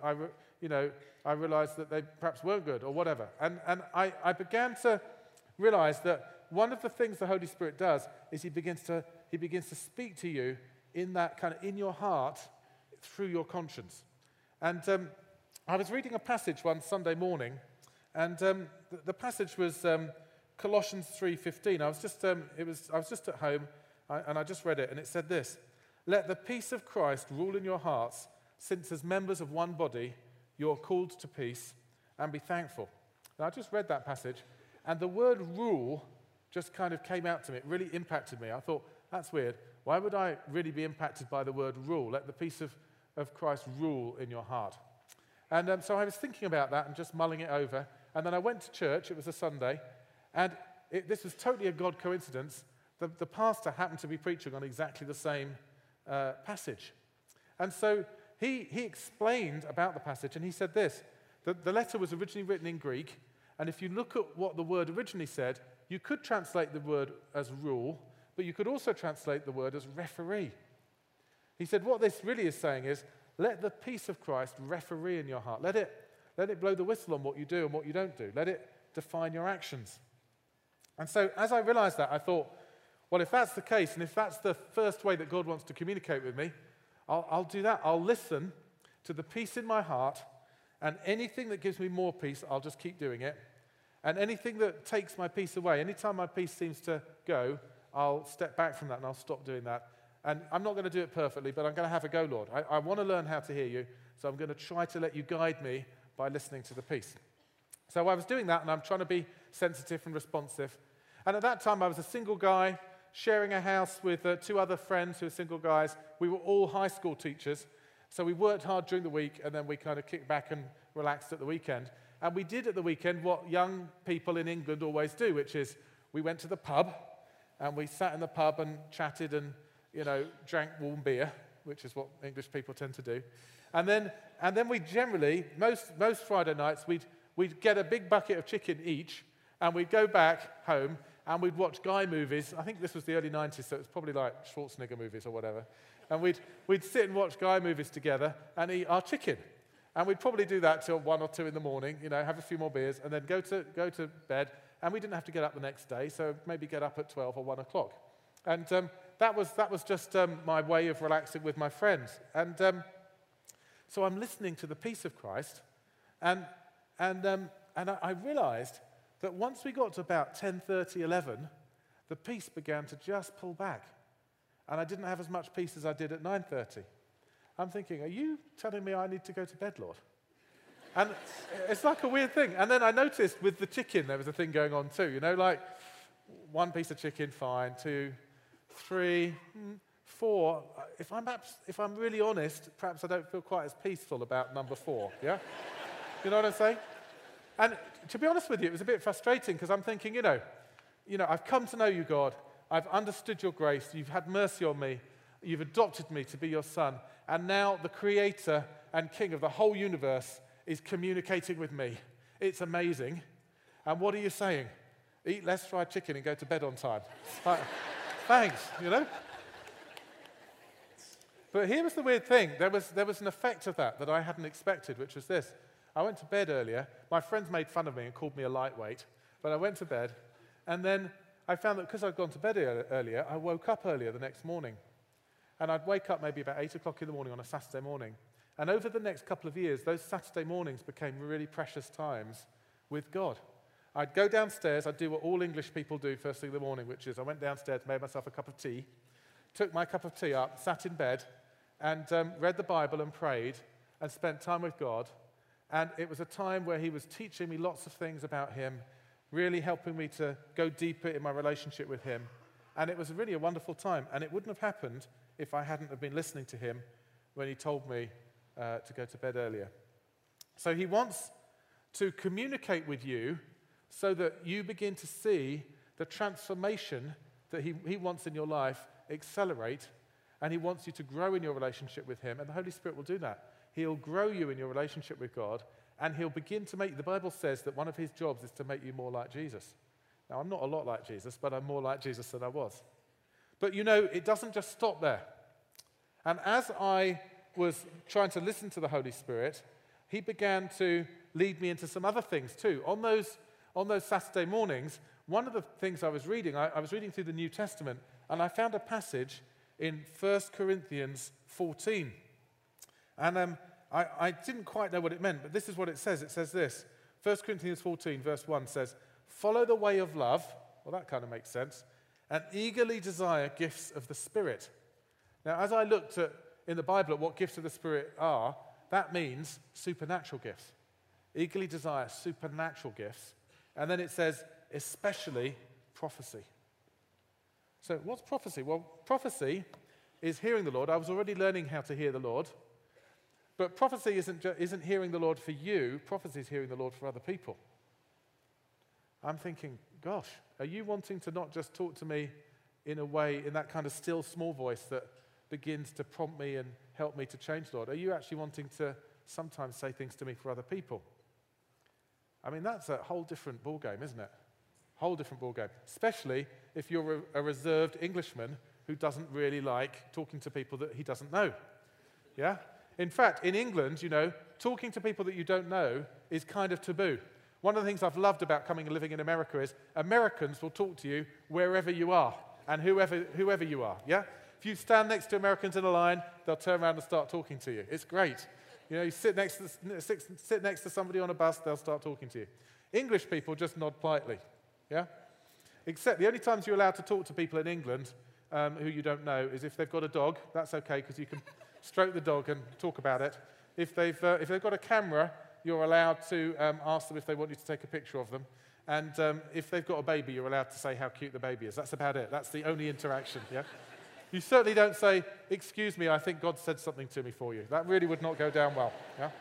I realized that they perhaps weren't good or whatever. And I began to realize that one of the things the Holy Spirit does is he begins to speak to you in that kind of in your heart through your conscience. And I was reading a passage one Sunday morning, and the passage was Colossians 3:15. I was just at home, and I just read it, and it said this: "Let the peace of Christ rule in your hearts, since as members of one body you're called to peace, and be thankful." Now, I just read that passage, and the word rule just kind of came out to me. It really impacted me. I thought, that's weird. Why would I really be impacted by the word rule? Let the peace of Christ rule in your heart. And so I was thinking about that and just mulling it over. And then I went to church. It was a Sunday. And this was totally a God coincidence. The pastor happened to be preaching on exactly the same passage. And so he explained about the passage, and he said this: that the letter was originally written in Greek, and if you look at what the word originally said, you could translate the word as rule, but you could also translate the word as referee. He said what this really is saying is, let the peace of Christ referee in your heart. Let it blow the whistle on what you do and what you don't do. Let it define your actions. And so as I realized that, I thought, Well, if that's the case, and if that's the first way that God wants to communicate with me, I'll do that. I'll listen to the peace in my heart, and anything that gives me more peace, I'll just keep doing it. And anything that takes my peace away, anytime my peace seems to go, I'll step back from that and I'll stop doing that. And I'm not going to do it perfectly, but I'm going to have a go, Lord. I want to learn how to hear you, so I'm going to try to let you guide me by listening to the peace. So I was doing that, and I'm trying to be sensitive and responsive. And at that time, I was a single guy sharing a house with two other friends who were single guys. We were all high school teachers, so we worked hard during the week, and then we kind of kicked back and relaxed at the weekend. And we did at the weekend what young people in England always do, which is we went to the pub, and we sat in the pub and chatted and, drank warm beer, which is what English people tend to do. And then we generally, most Friday nights, we'd get a big bucket of chicken each, and we'd go back home, and we'd watch guy movies. I think this was the early 90s, so it was probably like Schwarzenegger movies or whatever. And we'd sit and watch guy movies together and eat our chicken. And we'd probably do that till 1 or 2 in the morning, have a few more beers, and then go to bed. And we didn't have to get up the next day, so maybe get up at 12 or 1 o'clock. And that was just my way of relaxing with my friends. And so I'm listening to the peace of Christ, and I realized that once we got to about 10:30, 11, the peace began to just pull back. And I didn't have as much peace as I did at 9:30. I'm thinking, are you telling me I need to go to bed, Lord? And it's like a weird thing. And then I noticed with the chicken, there was a thing going on too. Like 1 piece of chicken, fine. 2, 3, 4. If I'm really honest, perhaps I don't feel quite as peaceful about number 4, yeah? You know what I'm saying? And to be honest with you, it was a bit frustrating because I'm thinking, I've come to know you, God. I've understood your grace. You've had mercy on me. You've adopted me to be your son. And now the creator and king of the whole universe is communicating with me. It's amazing. And what are you saying? Eat less fried chicken and go to bed on time. Like, thanks, But here was the weird thing. There was an effect of that I hadn't expected, which was this. I went to bed earlier. My friends made fun of me and called me a lightweight. But I went to bed, and then I found that because I'd gone to bed earlier, I woke up earlier the next morning. And I'd wake up maybe about 8 o'clock in the morning on a Saturday morning. And over the next couple of years, those Saturday mornings became really precious times with God. I'd go downstairs, I'd do what all English people do first thing in the morning, which is I went downstairs, made myself a cup of tea, took my cup of tea up, sat in bed, and read the Bible and prayed, and spent time with God. And it was a time where he was teaching me lots of things about him, really helping me to go deeper in my relationship with him. And it was really a wonderful time. And it wouldn't have happened if I hadn't have been listening to him when he told me to go to bed earlier. So he wants to communicate with you so that you begin to see the transformation that he wants in your life accelerate, and he wants you to grow in your relationship with him, and the Holy Spirit will do that. He'll grow you in your relationship with God, and he'll begin to make, the Bible says that one of his jobs is to make you more like Jesus. Now, I'm not a lot like Jesus, but I'm more like Jesus than I was. But it doesn't just stop there. And as I was trying to listen to the Holy Spirit, he began to lead me into some other things too. On those Saturday mornings, one of the things I was reading through the New Testament, and I found a passage in 1 Corinthians 14. And I didn't quite know what it meant, but this is what it says. It says this. 1 Corinthians 14, verse 1 says, "Follow the way of love," well, that kind of makes sense, "and eagerly desire gifts of the Spirit." Now, as I looked in the Bible at what gifts of the Spirit are, that means supernatural gifts. Eagerly desire supernatural gifts. And then it says, especially prophecy. So what's prophecy? Well, prophecy is hearing the Lord. I was already learning how to hear the Lord. But prophecy isn't hearing the Lord for you. Prophecy is hearing the Lord for other people. I'm thinking, gosh, are you wanting to not just talk to me in a way, in that kind of still small voice that begins to prompt me and help me to change, Lord? Are you actually wanting to sometimes say things to me for other people? I mean, that's a whole different ballgame, isn't it? Whole different ballgame. Especially if you're a reserved Englishman who doesn't really like talking to people that he doesn't know. Yeah? In fact, in England, talking to people that you don't know is kind of taboo. One of the things I've loved about coming and living in America is Americans will talk to you wherever you are. and whoever you are, yeah? If you stand next to Americans in a line, they'll turn around and start talking to you. It's great. You know, you sit next to somebody on a bus, they'll start talking to you. English people just nod politely, yeah? Except the only times you're allowed to talk to people in England who you don't know is if they've got a dog. That's okay, because you can stroke the dog and talk about it. If they've got a camera, you're allowed to ask them if they want you to take a picture of them. And if they've got a baby, you're allowed to say how cute the baby is. That's about it. That's the only interaction, yeah? You certainly don't say, excuse me, I think God said something to me for you. That really would not go down well, yeah?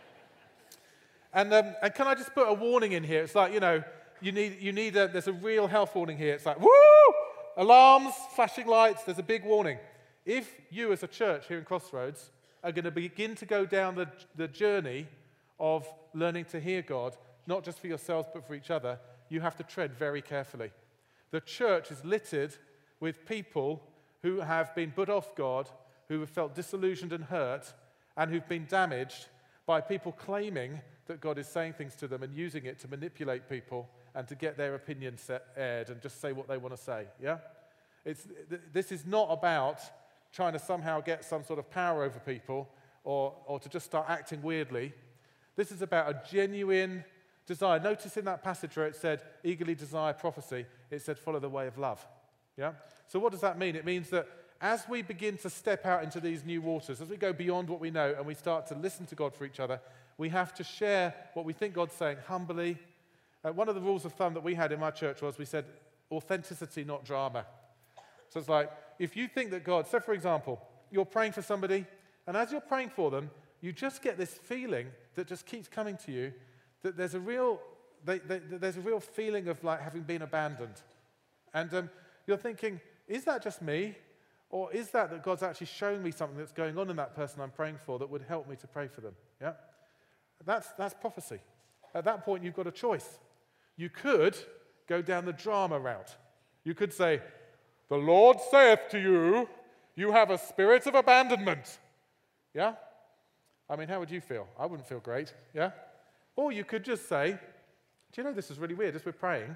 And can I just put a warning in here? It's like, you know, there's a real health warning here. It's like, woo! Alarms, flashing lights, there's a big warning. If you as a church here in Crossroads are going to begin to go down the journey of learning to hear God, not just for yourselves but for each other, you have to tread very carefully. The church is littered with people who have been put off God, who have felt disillusioned and hurt, and who've been damaged by people claiming that God is saying things to them and using it to manipulate people and to get their opinions aired and just say what they want to say, yeah? This is not about trying to somehow get some sort of power over people or to just start acting weirdly. This is about a genuine desire. Notice in that passage where it said, eagerly desire prophecy, it said, follow the way of love, yeah? So what does that mean? It means that as we begin to step out into these new waters, as we go beyond what we know and we start to listen to God for each other, we have to share what we think God's saying humbly. One of the rules of thumb that we had in my church was we said, authenticity, not drama. So it's like, if you think that God, so for example, you're praying for somebody, and as you're praying for them, you just get this feeling that just keeps coming to you, that there's a real feeling of like having been abandoned. And you're thinking, is that just me? Or is that God's actually showing me something that's going on in that person I'm praying for that would help me to pray for them? Yeah? That's prophecy. At that point, you've got a choice. You could go down the drama route. You could say, the Lord saith to you, you have a spirit of abandonment. Yeah? I mean, how would you feel? I wouldn't feel great. Yeah? Or you could just say, do you know, this is really weird, as we're praying,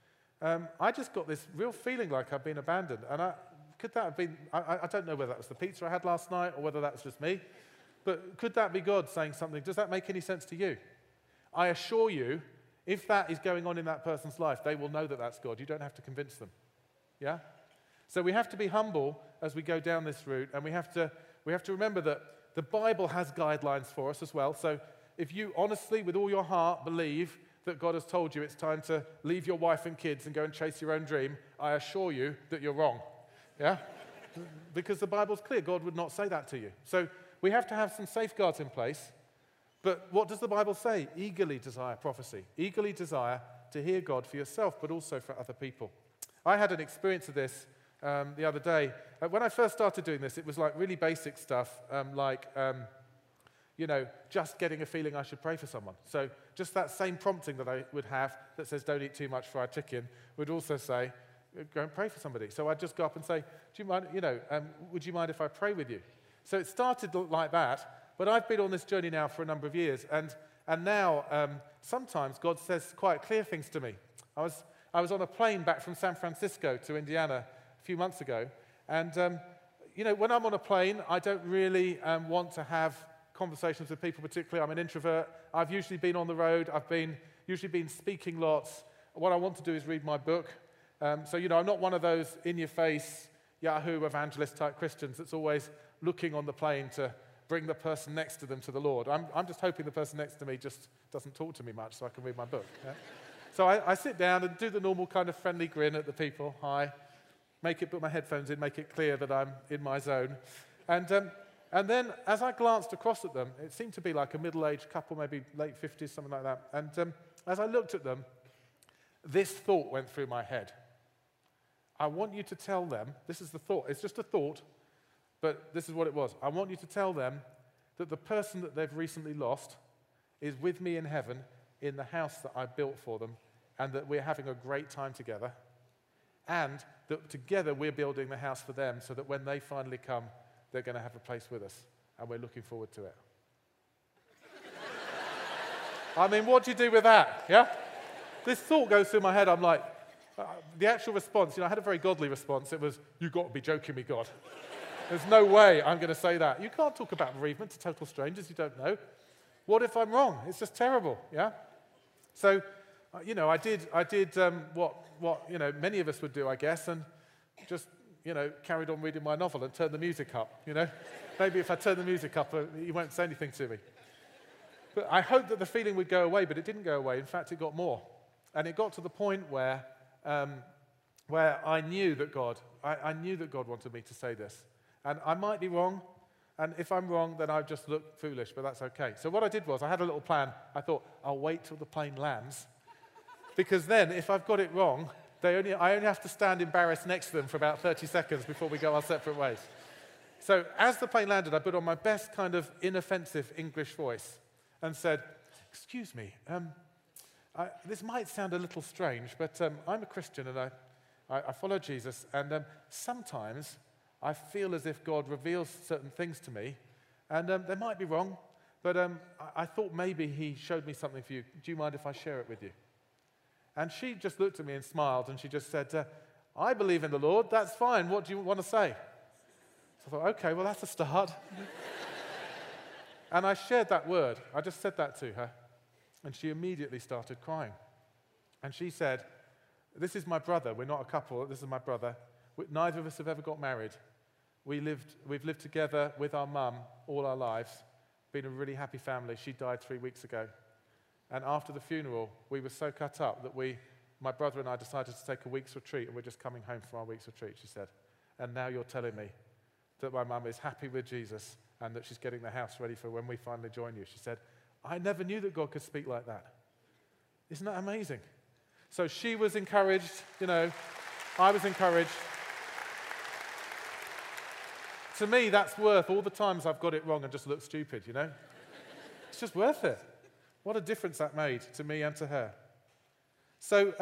I just got this real feeling like I've been abandoned. And could that have been, I don't know whether that was the pizza I had last night or whether that's just me, but could that be God saying something? Does that make any sense to you? I assure you, if that is going on in that person's life, they will know that that's God. You don't have to convince them. Yeah? So we have to be humble as we go down this route, and we have to remember that the Bible has guidelines for us as well. So if you honestly, with all your heart, believe that God has told you it's time to leave your wife and kids and go and chase your own dream, I assure you that you're wrong. Yeah? Because the Bible's clear. God would not say that to you. So we have to have some safeguards in place. But what does the Bible say? Eagerly desire prophecy. Eagerly desire to hear God for yourself, but also for other people. I had an experience of this the other day. When I first started doing this, it was like really basic stuff, just getting a feeling I should pray for someone. So just that same prompting that I would have that says, don't eat too much fried chicken, would also say, go and pray for somebody. So I'd just go up and say, do you mind, would you mind if I pray with you? So it started like that. But I've been on this journey now for a number of years, and now sometimes God says quite clear things to me. I was on a plane back from San Francisco to Indiana a few months ago, and when I'm on a plane, I don't really want to have conversations with people particularly. I'm an introvert. I've usually been on the road. I've usually been speaking lots. What I want to do is read my book. I'm not one of those in-your-face Yahoo evangelist type Christians that's always looking on the plane to bring the person next to them to the Lord. I'm just hoping the person next to me just doesn't talk to me much so I can read my book. Yeah? So I sit down and do the normal kind of friendly grin at the people. Hi. Put my headphones in, make it clear that I'm in my zone. And then as I glanced across at them, it seemed to be like a middle-aged couple, maybe late 50s, something like that. And as I looked at them, this thought went through my head. I want you to tell them, this is the thought, it's just a thought, but this is what it was. I want you to tell them that the person that they've recently lost is with me in heaven in the house that I built for them, and that we're having a great time together, and that together we're building the house for them so that when they finally come, they're going to have a place with us, and we're looking forward to it. I mean, what do you do with that, yeah? This thought goes through my head. I'm like, The actual response, I had a very godly response. It was, "You've got to be joking me, God. There's no way I'm going to say that. You can't talk about bereavement to total strangers you don't know. What if I'm wrong? It's just terrible, yeah?" So, I did what many of us would do, I guess, and just, carried on reading my novel and turned the music up, Maybe if I turn the music up, he won't say anything to me. But I hoped that the feeling would go away, but it didn't go away. In fact, it got more. And it got to the point where I knew that God wanted me to say this. And I might be wrong, and if I'm wrong, then I just look foolish, but that's okay. So what I did was, I had a little plan. I thought, I'll wait till the plane lands, because then, if I've got it wrong, I only have to stand embarrassed next to them for about 30 seconds before we go our separate ways. So as the plane landed, I put on my best kind of inoffensive English voice and said, "Excuse me, this might sound a little strange, but I'm a Christian and I follow Jesus, and sometimes I feel as if God reveals certain things to me, and they might be wrong, but I thought maybe he showed me something for you. Do you mind if I share it with you?" And she just looked at me and smiled, and she just said, "I believe in the Lord, that's fine. What do you want to say?" So I thought, okay, well, that's a start. And I shared that word. I just said that to her, and she immediately started crying. And she said, "This is my brother. We're not a couple. This is my brother. Neither of us have ever got married. We've lived together with our mum all our lives, been a really happy family. She died 3 weeks ago. And after the funeral, we were so cut up that my brother and I decided to take a week's retreat, and we're just coming home from our week's retreat," she said. "And now you're telling me that my mum is happy with Jesus and that she's getting the house ready for when we finally join you." She said, "I never knew that God could speak like that." Isn't that amazing? So she was encouraged, I was encouraged. To me, that's worth all the times I've got it wrong and just looked stupid, It's just worth it. What a difference that made to me and to her. So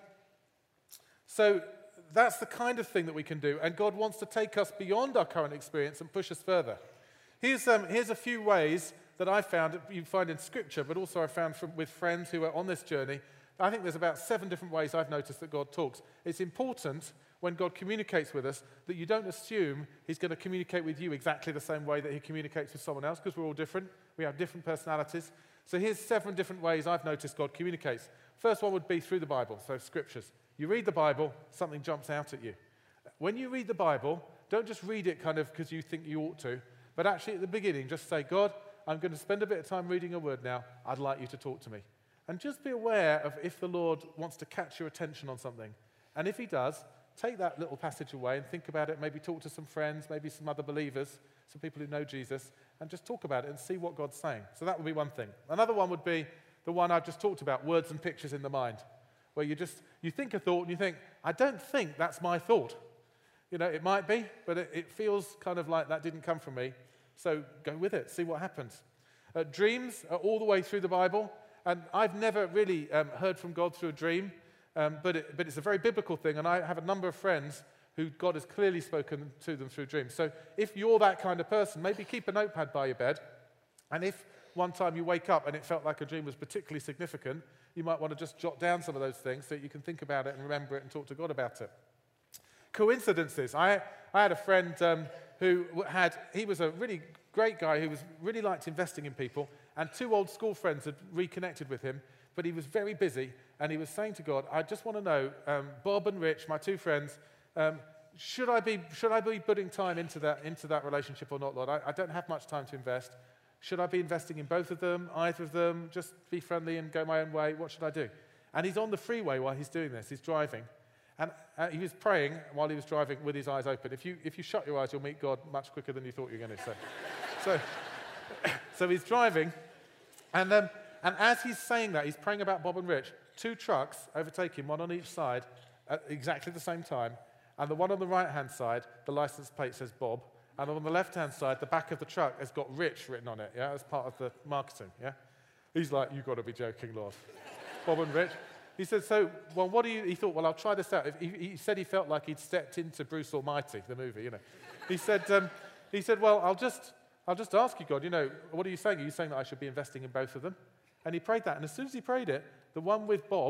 that's the kind of thing that we can do, and God wants to take us beyond our current experience and push us further. Here's a few ways that I found, you find in Scripture, but also I found with friends who are on this journey. I think there's about 7 different ways I've noticed that God talks. It's important when God communicates with us that you don't assume he's going to communicate with you exactly the same way that he communicates with someone else, because we're all different. We have different personalities. So here's 7 different ways I've noticed God communicates. First one would be through the Bible, so Scriptures. You read the Bible, something jumps out at you. When you read the Bible, don't just read it kind of because you think you ought to, but actually at the beginning just say, "God, I'm going to spend a bit of time reading your word now. I'd like you to talk to me." And just be aware of if the Lord wants to catch your attention on something. And if he does, take that little passage away and think about it, maybe talk to some friends, maybe some other believers, some people who know Jesus, and just talk about it and see what God's saying. So that would be one thing. Another one would be the one I've just talked about, words and pictures in the mind, where you think a thought and you think, "I don't think that's my thought." It might be, but it feels kind of like that didn't come from me. So go with it, see what happens. Dreams are all the way through the Bible, and I've never really heard from God through a dream, but it's a very biblical thing, and I have a number of friends who God has clearly spoken to them through dreams. So if you're that kind of person, maybe keep a notepad by your bed, and if one time you wake up and it felt like a dream was particularly significant, you might want to just jot down some of those things so you can think about it and remember it and talk to God about it. Coincidences. I had a friend he was a really great guy who really liked investing in people, and 2 old school friends had reconnected with him, but he was very busy, and he was saying to God, "I just want to know, Bob and Rich, my 2 friends, should I be putting time into that relationship or not, Lord? I don't have much time to invest. Should I be investing in both of them, either of them, just be friendly and go my own way? What should I do?" And he's on the freeway while he's doing this. He's driving. And he was praying while he was driving with his eyes open. If you shut your eyes, you'll meet God much quicker than you thought you were going to. So he's driving, and as he's saying that, he's praying about Bob and Rich. 2 trucks overtake him, one on each side, at exactly the same time. And the one on the right-hand side, the license plate says Bob. And on the left-hand side, the back of the truck has got Rich written on it, yeah, as part of the marketing, yeah? He's like, "You've got to be joking, Lord." Bob and Rich. He said, he thought, "Well, I'll try this out." He said he felt like he'd stepped into Bruce Almighty, the movie, He said, "Well, I'll just ask you, God, what are you saying? Are you saying that I should be investing in both of them?" And he prayed that, and as soon as he prayed it, the one with Bob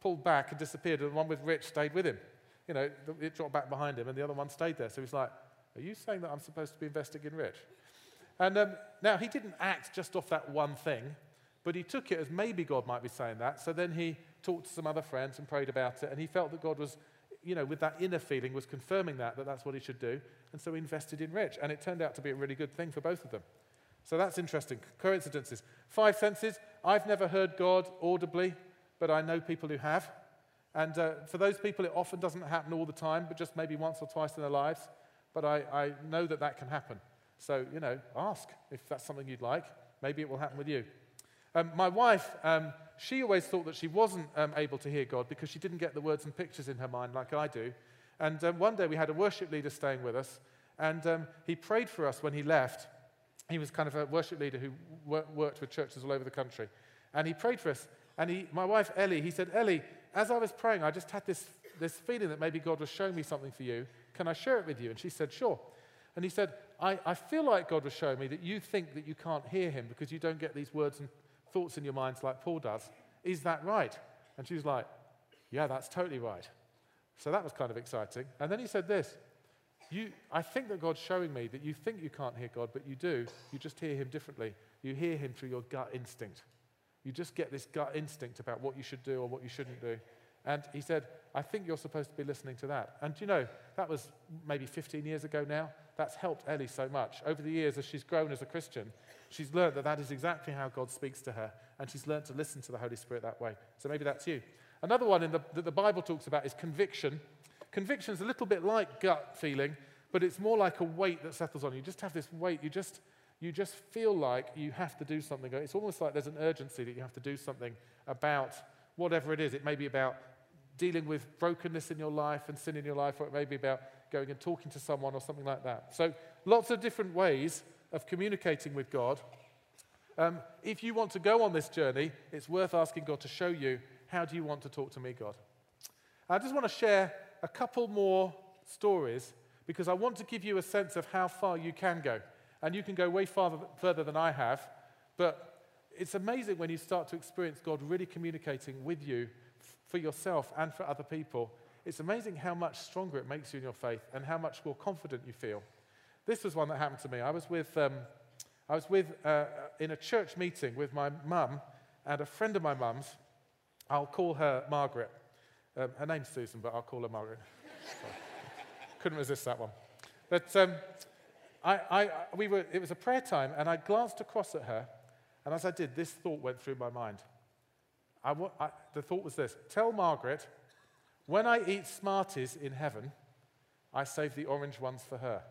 pulled back and disappeared, and the one with Rich stayed with him. You know, it dropped back behind him, and the other one stayed there. So he's like, are you saying that I'm supposed to be investing in Rich? And now, he didn't act just off that one thing, but he took it as maybe God might be saying that. So then he talked to some other friends and prayed about it, and he felt that God was, you know, with that inner feeling, was confirming that that's what he should do. And so he invested in Rich, and it turned out to be a really good thing for both of them. So that's interesting. Coincidences. 5 senses. I've never heard God audibly, but I know people who have. And for those people, it often doesn't happen all the time, but just maybe once or twice in their lives. But I know that can happen. So, you know, ask if that's something you'd like. Maybe it will happen with you. My wife, she always thought that she wasn't able to hear God because she didn't get the words and pictures in her mind like I do. And one day we had a worship leader staying with us, and he prayed for us when he left. He was kind of a worship leader who worked with churches all over the country. And he prayed for us. And my wife, Ellie, he said, Ellie, as I was praying, I just had this feeling that maybe God was showing me something for you. Can I share it with you? And she said, sure. And he said, I feel like God was showing me that you think that you can't hear him because you don't get these words and thoughts in your minds like Paul does. Is that right? And she was like, yeah, that's totally right. So that was kind of exciting. And then he said this, I think that God's showing me that you think you can't hear God, but you do. You just hear him differently. You hear him through your gut instinct. You just get this gut instinct about what you should do or what you shouldn't do. And he said, I think you're supposed to be listening to that. And you know, that was maybe 15 years ago now. That's helped Ellie so much. Over the years, as she's grown as a Christian, she's learned that is exactly how God speaks to her, and she's learned to listen to the Holy Spirit that way. So maybe that's you. Another one that the Bible talks about is conviction. Conviction is a little bit like gut feeling, but it's more like a weight that settles on you. You just have this weight. You just feel like you have to do something. It's almost like there's an urgency that you have to do something about whatever it is. It may be about dealing with brokenness in your life and sin in your life, or it may be about going and talking to someone or something like that. So lots of different ways of communicating with God. If you want to go on this journey, it's worth asking God to show you, how do you want to talk to me, God? I just want to share a couple more stories because I want to give you a sense of how far you can go. And you can go way further than I have, but it's amazing when you start to experience God really communicating with you for yourself and for other people. It's amazing how much stronger it makes you in your faith and how much more confident you feel. This was one that happened to me. I was in a church meeting with my mum and a friend of my mum's. I'll call her Margaret. Her name's Susan, but I'll call her Margaret. Couldn't resist that one. But it was a prayer time, and I glanced across at her, and as I did, this thought went through my mind. The thought was this: tell Margaret, when I eat Smarties in heaven, I save the orange ones for her.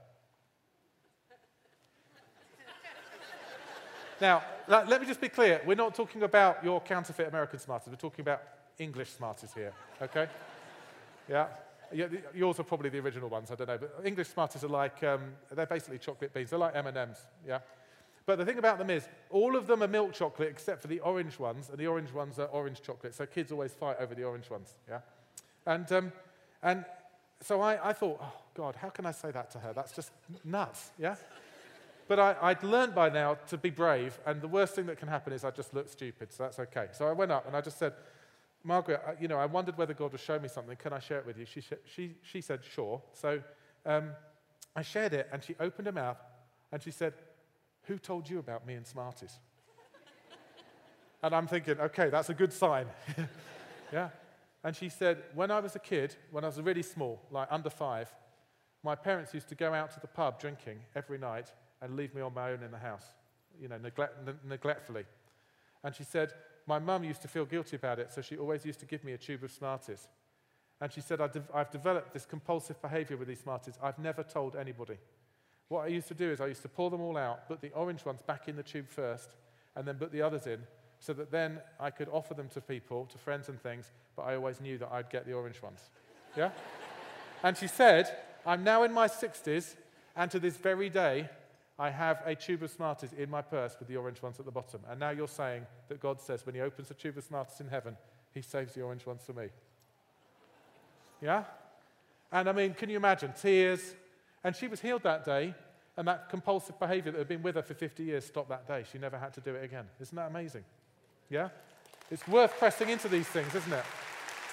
Now, let me just be clear. We're not talking about your counterfeit American Smarties. We're talking about English Smarties here, okay? Yeah. Yours are probably the original ones, I don't know. But English Smarties are like, they're basically chocolate beans. They're like M&Ms, yeah? But the thing about them is, all of them are milk chocolate except for the orange ones, and the orange ones are orange chocolate. So kids always fight over the orange ones, yeah? And so I thought, oh, God, how can I say that to her? That's just nuts, yeah? But I'd learned by now to be brave, and the worst thing that can happen is I just look stupid, so that's okay. So I went up and I just said, Margaret, I wondered whether God would show me something. Can I share it with you? She said, sure. So I shared it, and she opened her mouth, and she said, who told you about me and Smarties? And I'm thinking, okay, that's a good sign. Yeah. And she said, when I was a kid, when I was really small, like under 5, my parents used to go out to the pub drinking every night and leave me on my own in the house, neglectfully. And she said, my mum used to feel guilty about it, so she always used to give me a tube of Smarties. And she said, I've developed this compulsive behavior with these Smarties. I've never told anybody. What I used to do is I used to pour them all out, put the orange ones back in the tube first, and then put the others in, so that then I could offer them to people, to friends and things, but I always knew that I'd get the orange ones. Yeah? And she said, I'm now in my 60s, and to this very day, I have a tube of Smarties in my purse with the orange ones at the bottom. And now you're saying that God says when he opens a tube of Smarties in heaven, he saves the orange ones for me. Yeah? And I mean, can you imagine? Tears. And she was healed that day, and that compulsive behavior that had been with her for 50 years stopped that day. She never had to do it again. Isn't that amazing? Yeah? It's worth pressing into these things, isn't it?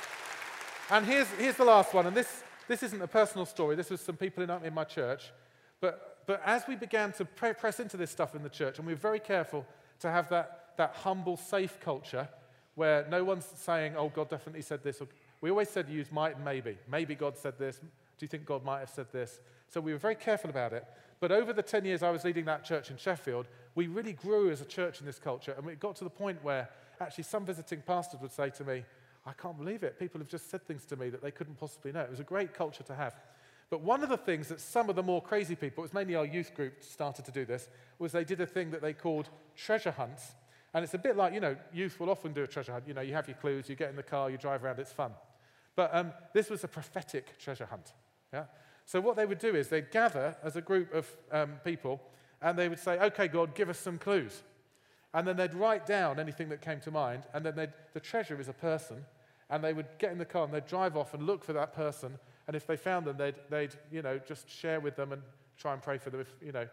And here's the last one, and this isn't a personal story. This was some people in my church. But as we began to press into this stuff in the church, and we were very careful to have that humble, safe culture where no one's saying, oh, God definitely said this. We always said use might and maybe. Maybe God said this. Do you think God might have said this? So we were very careful about it. But over the 10 years I was leading that church in Sheffield, we really grew as a church in this culture. And it got to the point where actually some visiting pastors would say to me, I can't believe it. People have just said things to me that they couldn't possibly know. It was a great culture to have. But one of the things that some of the more crazy people, it was mainly our youth group started to do this, was they did a thing that they called treasure hunts. And it's a bit like, youth will often do a treasure hunt. You have your clues, you get in the car, you drive around, it's fun. But this was a prophetic treasure hunt. Yeah? So what they would do is they'd gather as a group of people, and they would say, okay, God, give us some clues. And then they'd write down anything that came to mind, and then the treasure is a person, and they would get in the car and they'd drive off and look for that person. And if they found them, they'd just share with them and try and pray for them.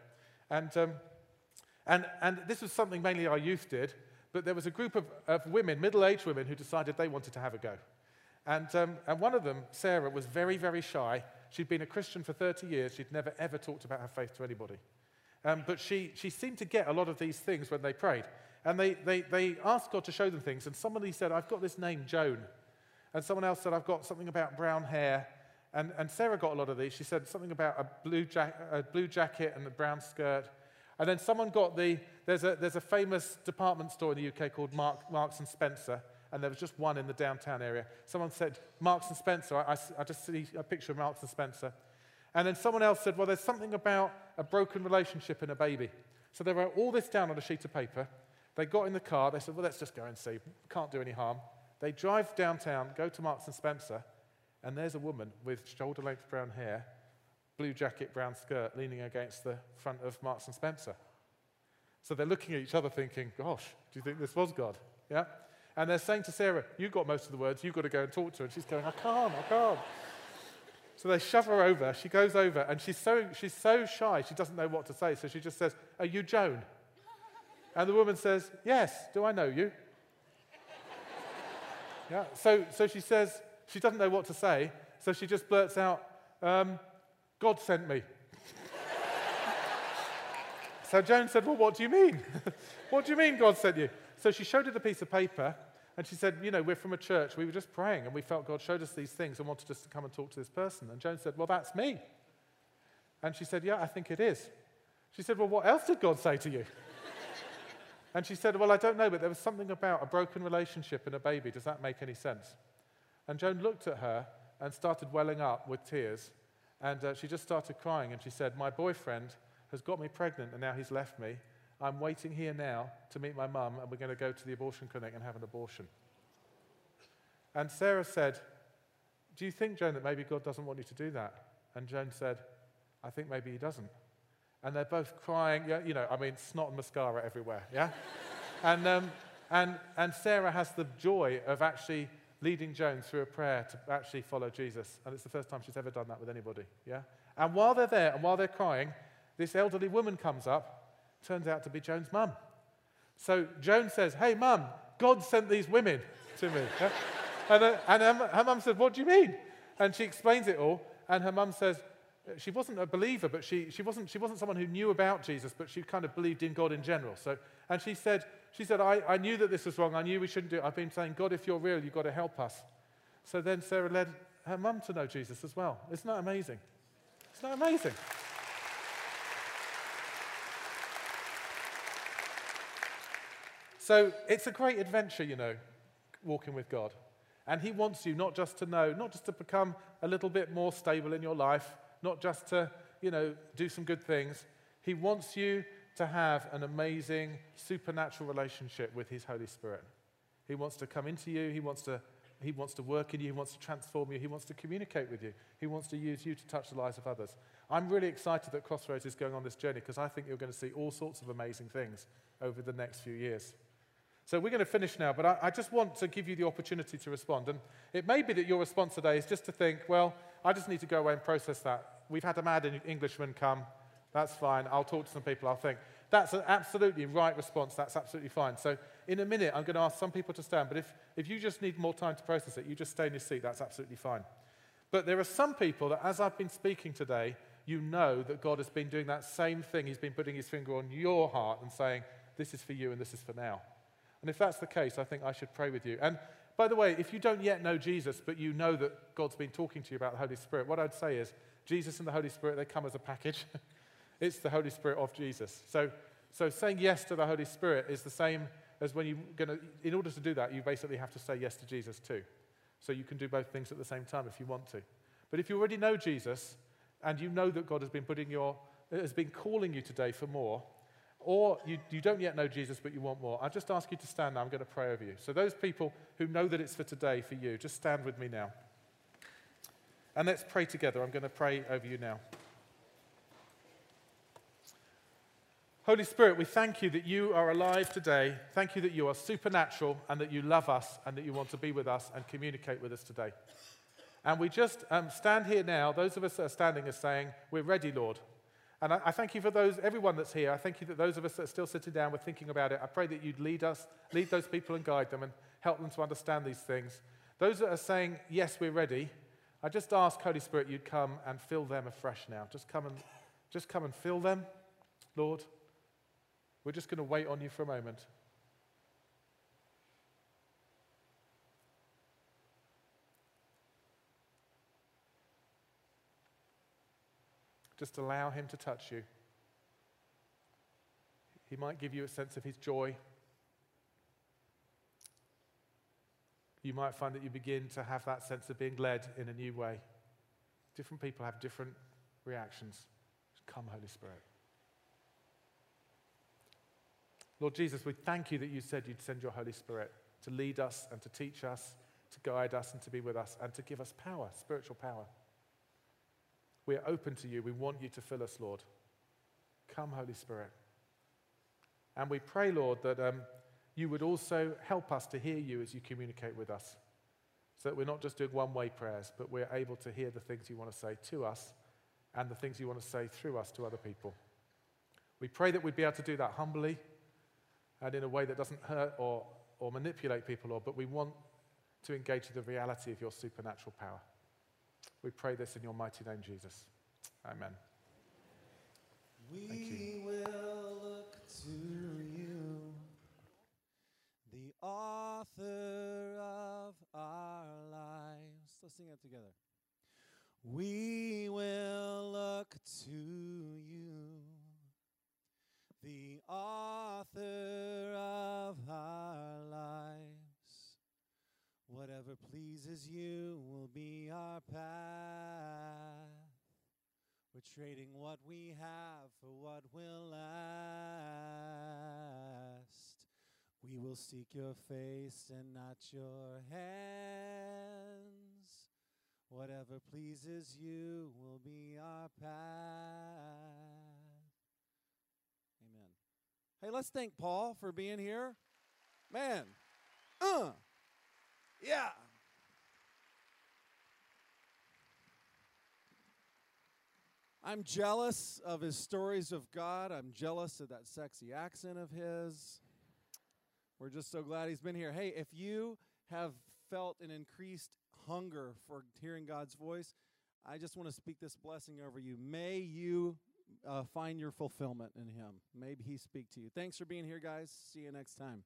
And this was something mainly our youth did, but there was a group of women, middle-aged women, who decided they wanted to have a go. And one of them, Sarah, was very, very shy. She'd been a Christian for 30 years. She'd never, ever talked about her faith to anybody. But she seemed to get a lot of these things when they prayed. And they asked God to show them things. And somebody said, I've got this name, Joan. And someone else said, I've got something about brown hair. And Sarah got a lot of these. She said something about a blue jacket and a brown skirt. And then someone got there's a famous department store in the UK called Marks and Spencer, and there was just one in the downtown area. Someone said, Marks and Spencer. I just see a picture of Marks and Spencer. And then someone else said, well, there's something about a broken relationship and a baby. So they wrote all this down on a sheet of paper. They got in the car. They said, well, let's just go and see. Can't do any harm. They drive downtown, go to Marks and Spencer, and there's a woman with shoulder-length brown hair, blue jacket, brown skirt, leaning against the front of Marks and Spencer. So they're looking at each other thinking, gosh, do you think this was God? Yeah? And they're saying to Sarah, you got most of the words, you've got to go and talk to her. And she's going, I can't. So they shove her over, she goes over, and she's so shy, she doesn't know what to say. So she just says, are you Joan? And the woman says, yes, do I know you? Yeah. So she says, she doesn't know what to say, so she just blurts out, God sent me. So Joan said, well, what do you mean? What do you mean God sent you? So she showed her the piece of paper, and she said, we're from a church. We were just praying, and we felt God showed us these things and wanted us to come and talk to this person. And Joan said, well, that's me. And she said, yeah, I think it is. She said, well, what else did God say to you? And she said, well, I don't know, but there was something about a broken relationship and a baby. Does that make any sense? And Joan looked at her and started welling up with tears. And she just started crying. And she said, my boyfriend has got me pregnant, and now he's left me. I'm waiting here now to meet my mum, and we're going to go to the abortion clinic and have an abortion. And Sarah said, do you think, Joan, that maybe God doesn't want you to do that? And Joan said, I think maybe he doesn't. And they're both crying, snot and mascara everywhere, yeah? And Sarah has the joy of actually leading Joan through a prayer to actually follow Jesus. And it's the first time she's ever done that with anybody, yeah? And while they're there and while they're crying, this elderly woman comes up, turns out to be Joan's mum. So Joan says, hey, Mum, God sent these women to me. Yeah? And her mum said, what do you mean? And she explains it all, and her mum says, she wasn't a believer, but she wasn't someone who knew about Jesus, but she kind of believed in God in general. And she said, I knew that this was wrong. I knew we shouldn't do it. I've been saying, God, if you're real, you've got to help us. So then Sarah led her mum to know Jesus as well. Isn't that amazing? Isn't that amazing? So it's a great adventure, walking with God. And he wants you not just to know, not just to become a little bit more stable in your life, not just to, do some good things. He wants you to have an amazing supernatural relationship with his Holy Spirit. He wants to come into you. He wants to work in you. He wants to transform you. He wants to communicate with you. He wants to use you to touch the lives of others. I'm really excited that Crossroads is going on this journey because I think you're going to see all sorts of amazing things over the next few years. So we're going to finish now, but I just want to give you the opportunity to respond. And it may be that your response today is just to think, well, I just need to go away and process that. We've had a mad Englishman come. That's fine. I'll talk to some people. I'll think. that's an absolutely right response. That's absolutely fine. So in a minute, I'm going to ask some people to stand. But if you just need more time to process it, you just stay in your seat. That's absolutely fine. But there are some people that, as I've been speaking today, you know that God has been doing that same thing. He's been putting his finger on your heart and saying, this is for you and this is for now. And if that's the case, I think I should pray with you. And by the way, if you don't yet know Jesus, but you know that God's been talking to you about the Holy Spirit, what I'd say is Jesus and the Holy Spirit, they come as a package. It's the Holy Spirit of Jesus. So saying yes to the Holy Spirit is the same as when in order to do that, you basically have to say yes to Jesus too. So you can do both things at the same time if you want to. But if you already know Jesus, and you know that God has been calling you today for more, or you don't yet know Jesus but you want more, I just ask you to stand now. I'm going to pray over you. So those people who know that it's for today, for you, just stand with me now. And let's pray together. I'm going to pray over you now. Holy Spirit, we thank you that you are alive today. Thank you that you are supernatural and that you love us and that you want to be with us and communicate with us today. And we just stand here now. Those of us that are standing are saying, we're ready, Lord. And I thank you for everyone that's here. I thank you that those of us that are still sitting down, we're thinking about it. I pray that you'd lead those people and guide them and help them to understand these things. Those that are saying, yes, we're ready, I just ask, Holy Spirit, you'd come and fill them afresh now. Just come and fill them, Lord. We're just going to wait on you for a moment. Just allow him to touch you. He might give you a sense of his joy. You might find that you begin to have that sense of being led in a new way. Different people have different reactions. Come, Holy Spirit. Lord Jesus, we thank you that you said you'd send your Holy Spirit to lead us and to teach us, to guide us and to be with us and to give us power, spiritual power. We are open to you. We want you to fill us, Lord. Come, Holy Spirit. And we pray, Lord, that you would also help us to hear you as you communicate with us, so that we're not just doing one-way prayers, but we're able to hear the things you want to say to us and the things you want to say through us to other people. We pray that we'd be able to do that humbly and in a way that doesn't hurt or manipulate people, Lord, but we want to engage with the reality of your supernatural power. We pray this in your mighty name, Jesus. Amen. We will look to you, the author of our lives. Let's sing it together. We will look to you, the author of our lives. Whatever pleases you will be our path. We're trading what we have for what will last. We will seek your face and not your hands. Whatever pleases you will be our path. Amen. Hey, let's thank Paul for being here. Man. Yeah. I'm jealous of his stories of God. I'm jealous of that sexy accent of his. We're just so glad he's been here. Hey, if you have felt an increased hunger for hearing God's voice, I just want to speak this blessing over you. May you find your fulfillment in him. May he speak to you. Thanks for being here, guys. See you next time.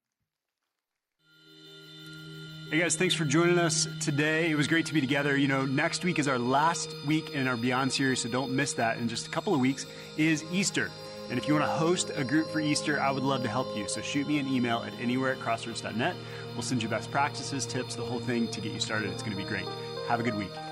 Hey guys, thanks for joining us today. It was great to be together. You know, next week is our last week in our Beyond series, so don't miss that. In just a couple of weeks is Easter. And if you want to host a group for Easter, I would love to help you. So shoot me an email at anywhere@crossroads.net. We'll send you best practices, tips, the whole thing to get you started. It's going to be great. Have a good week.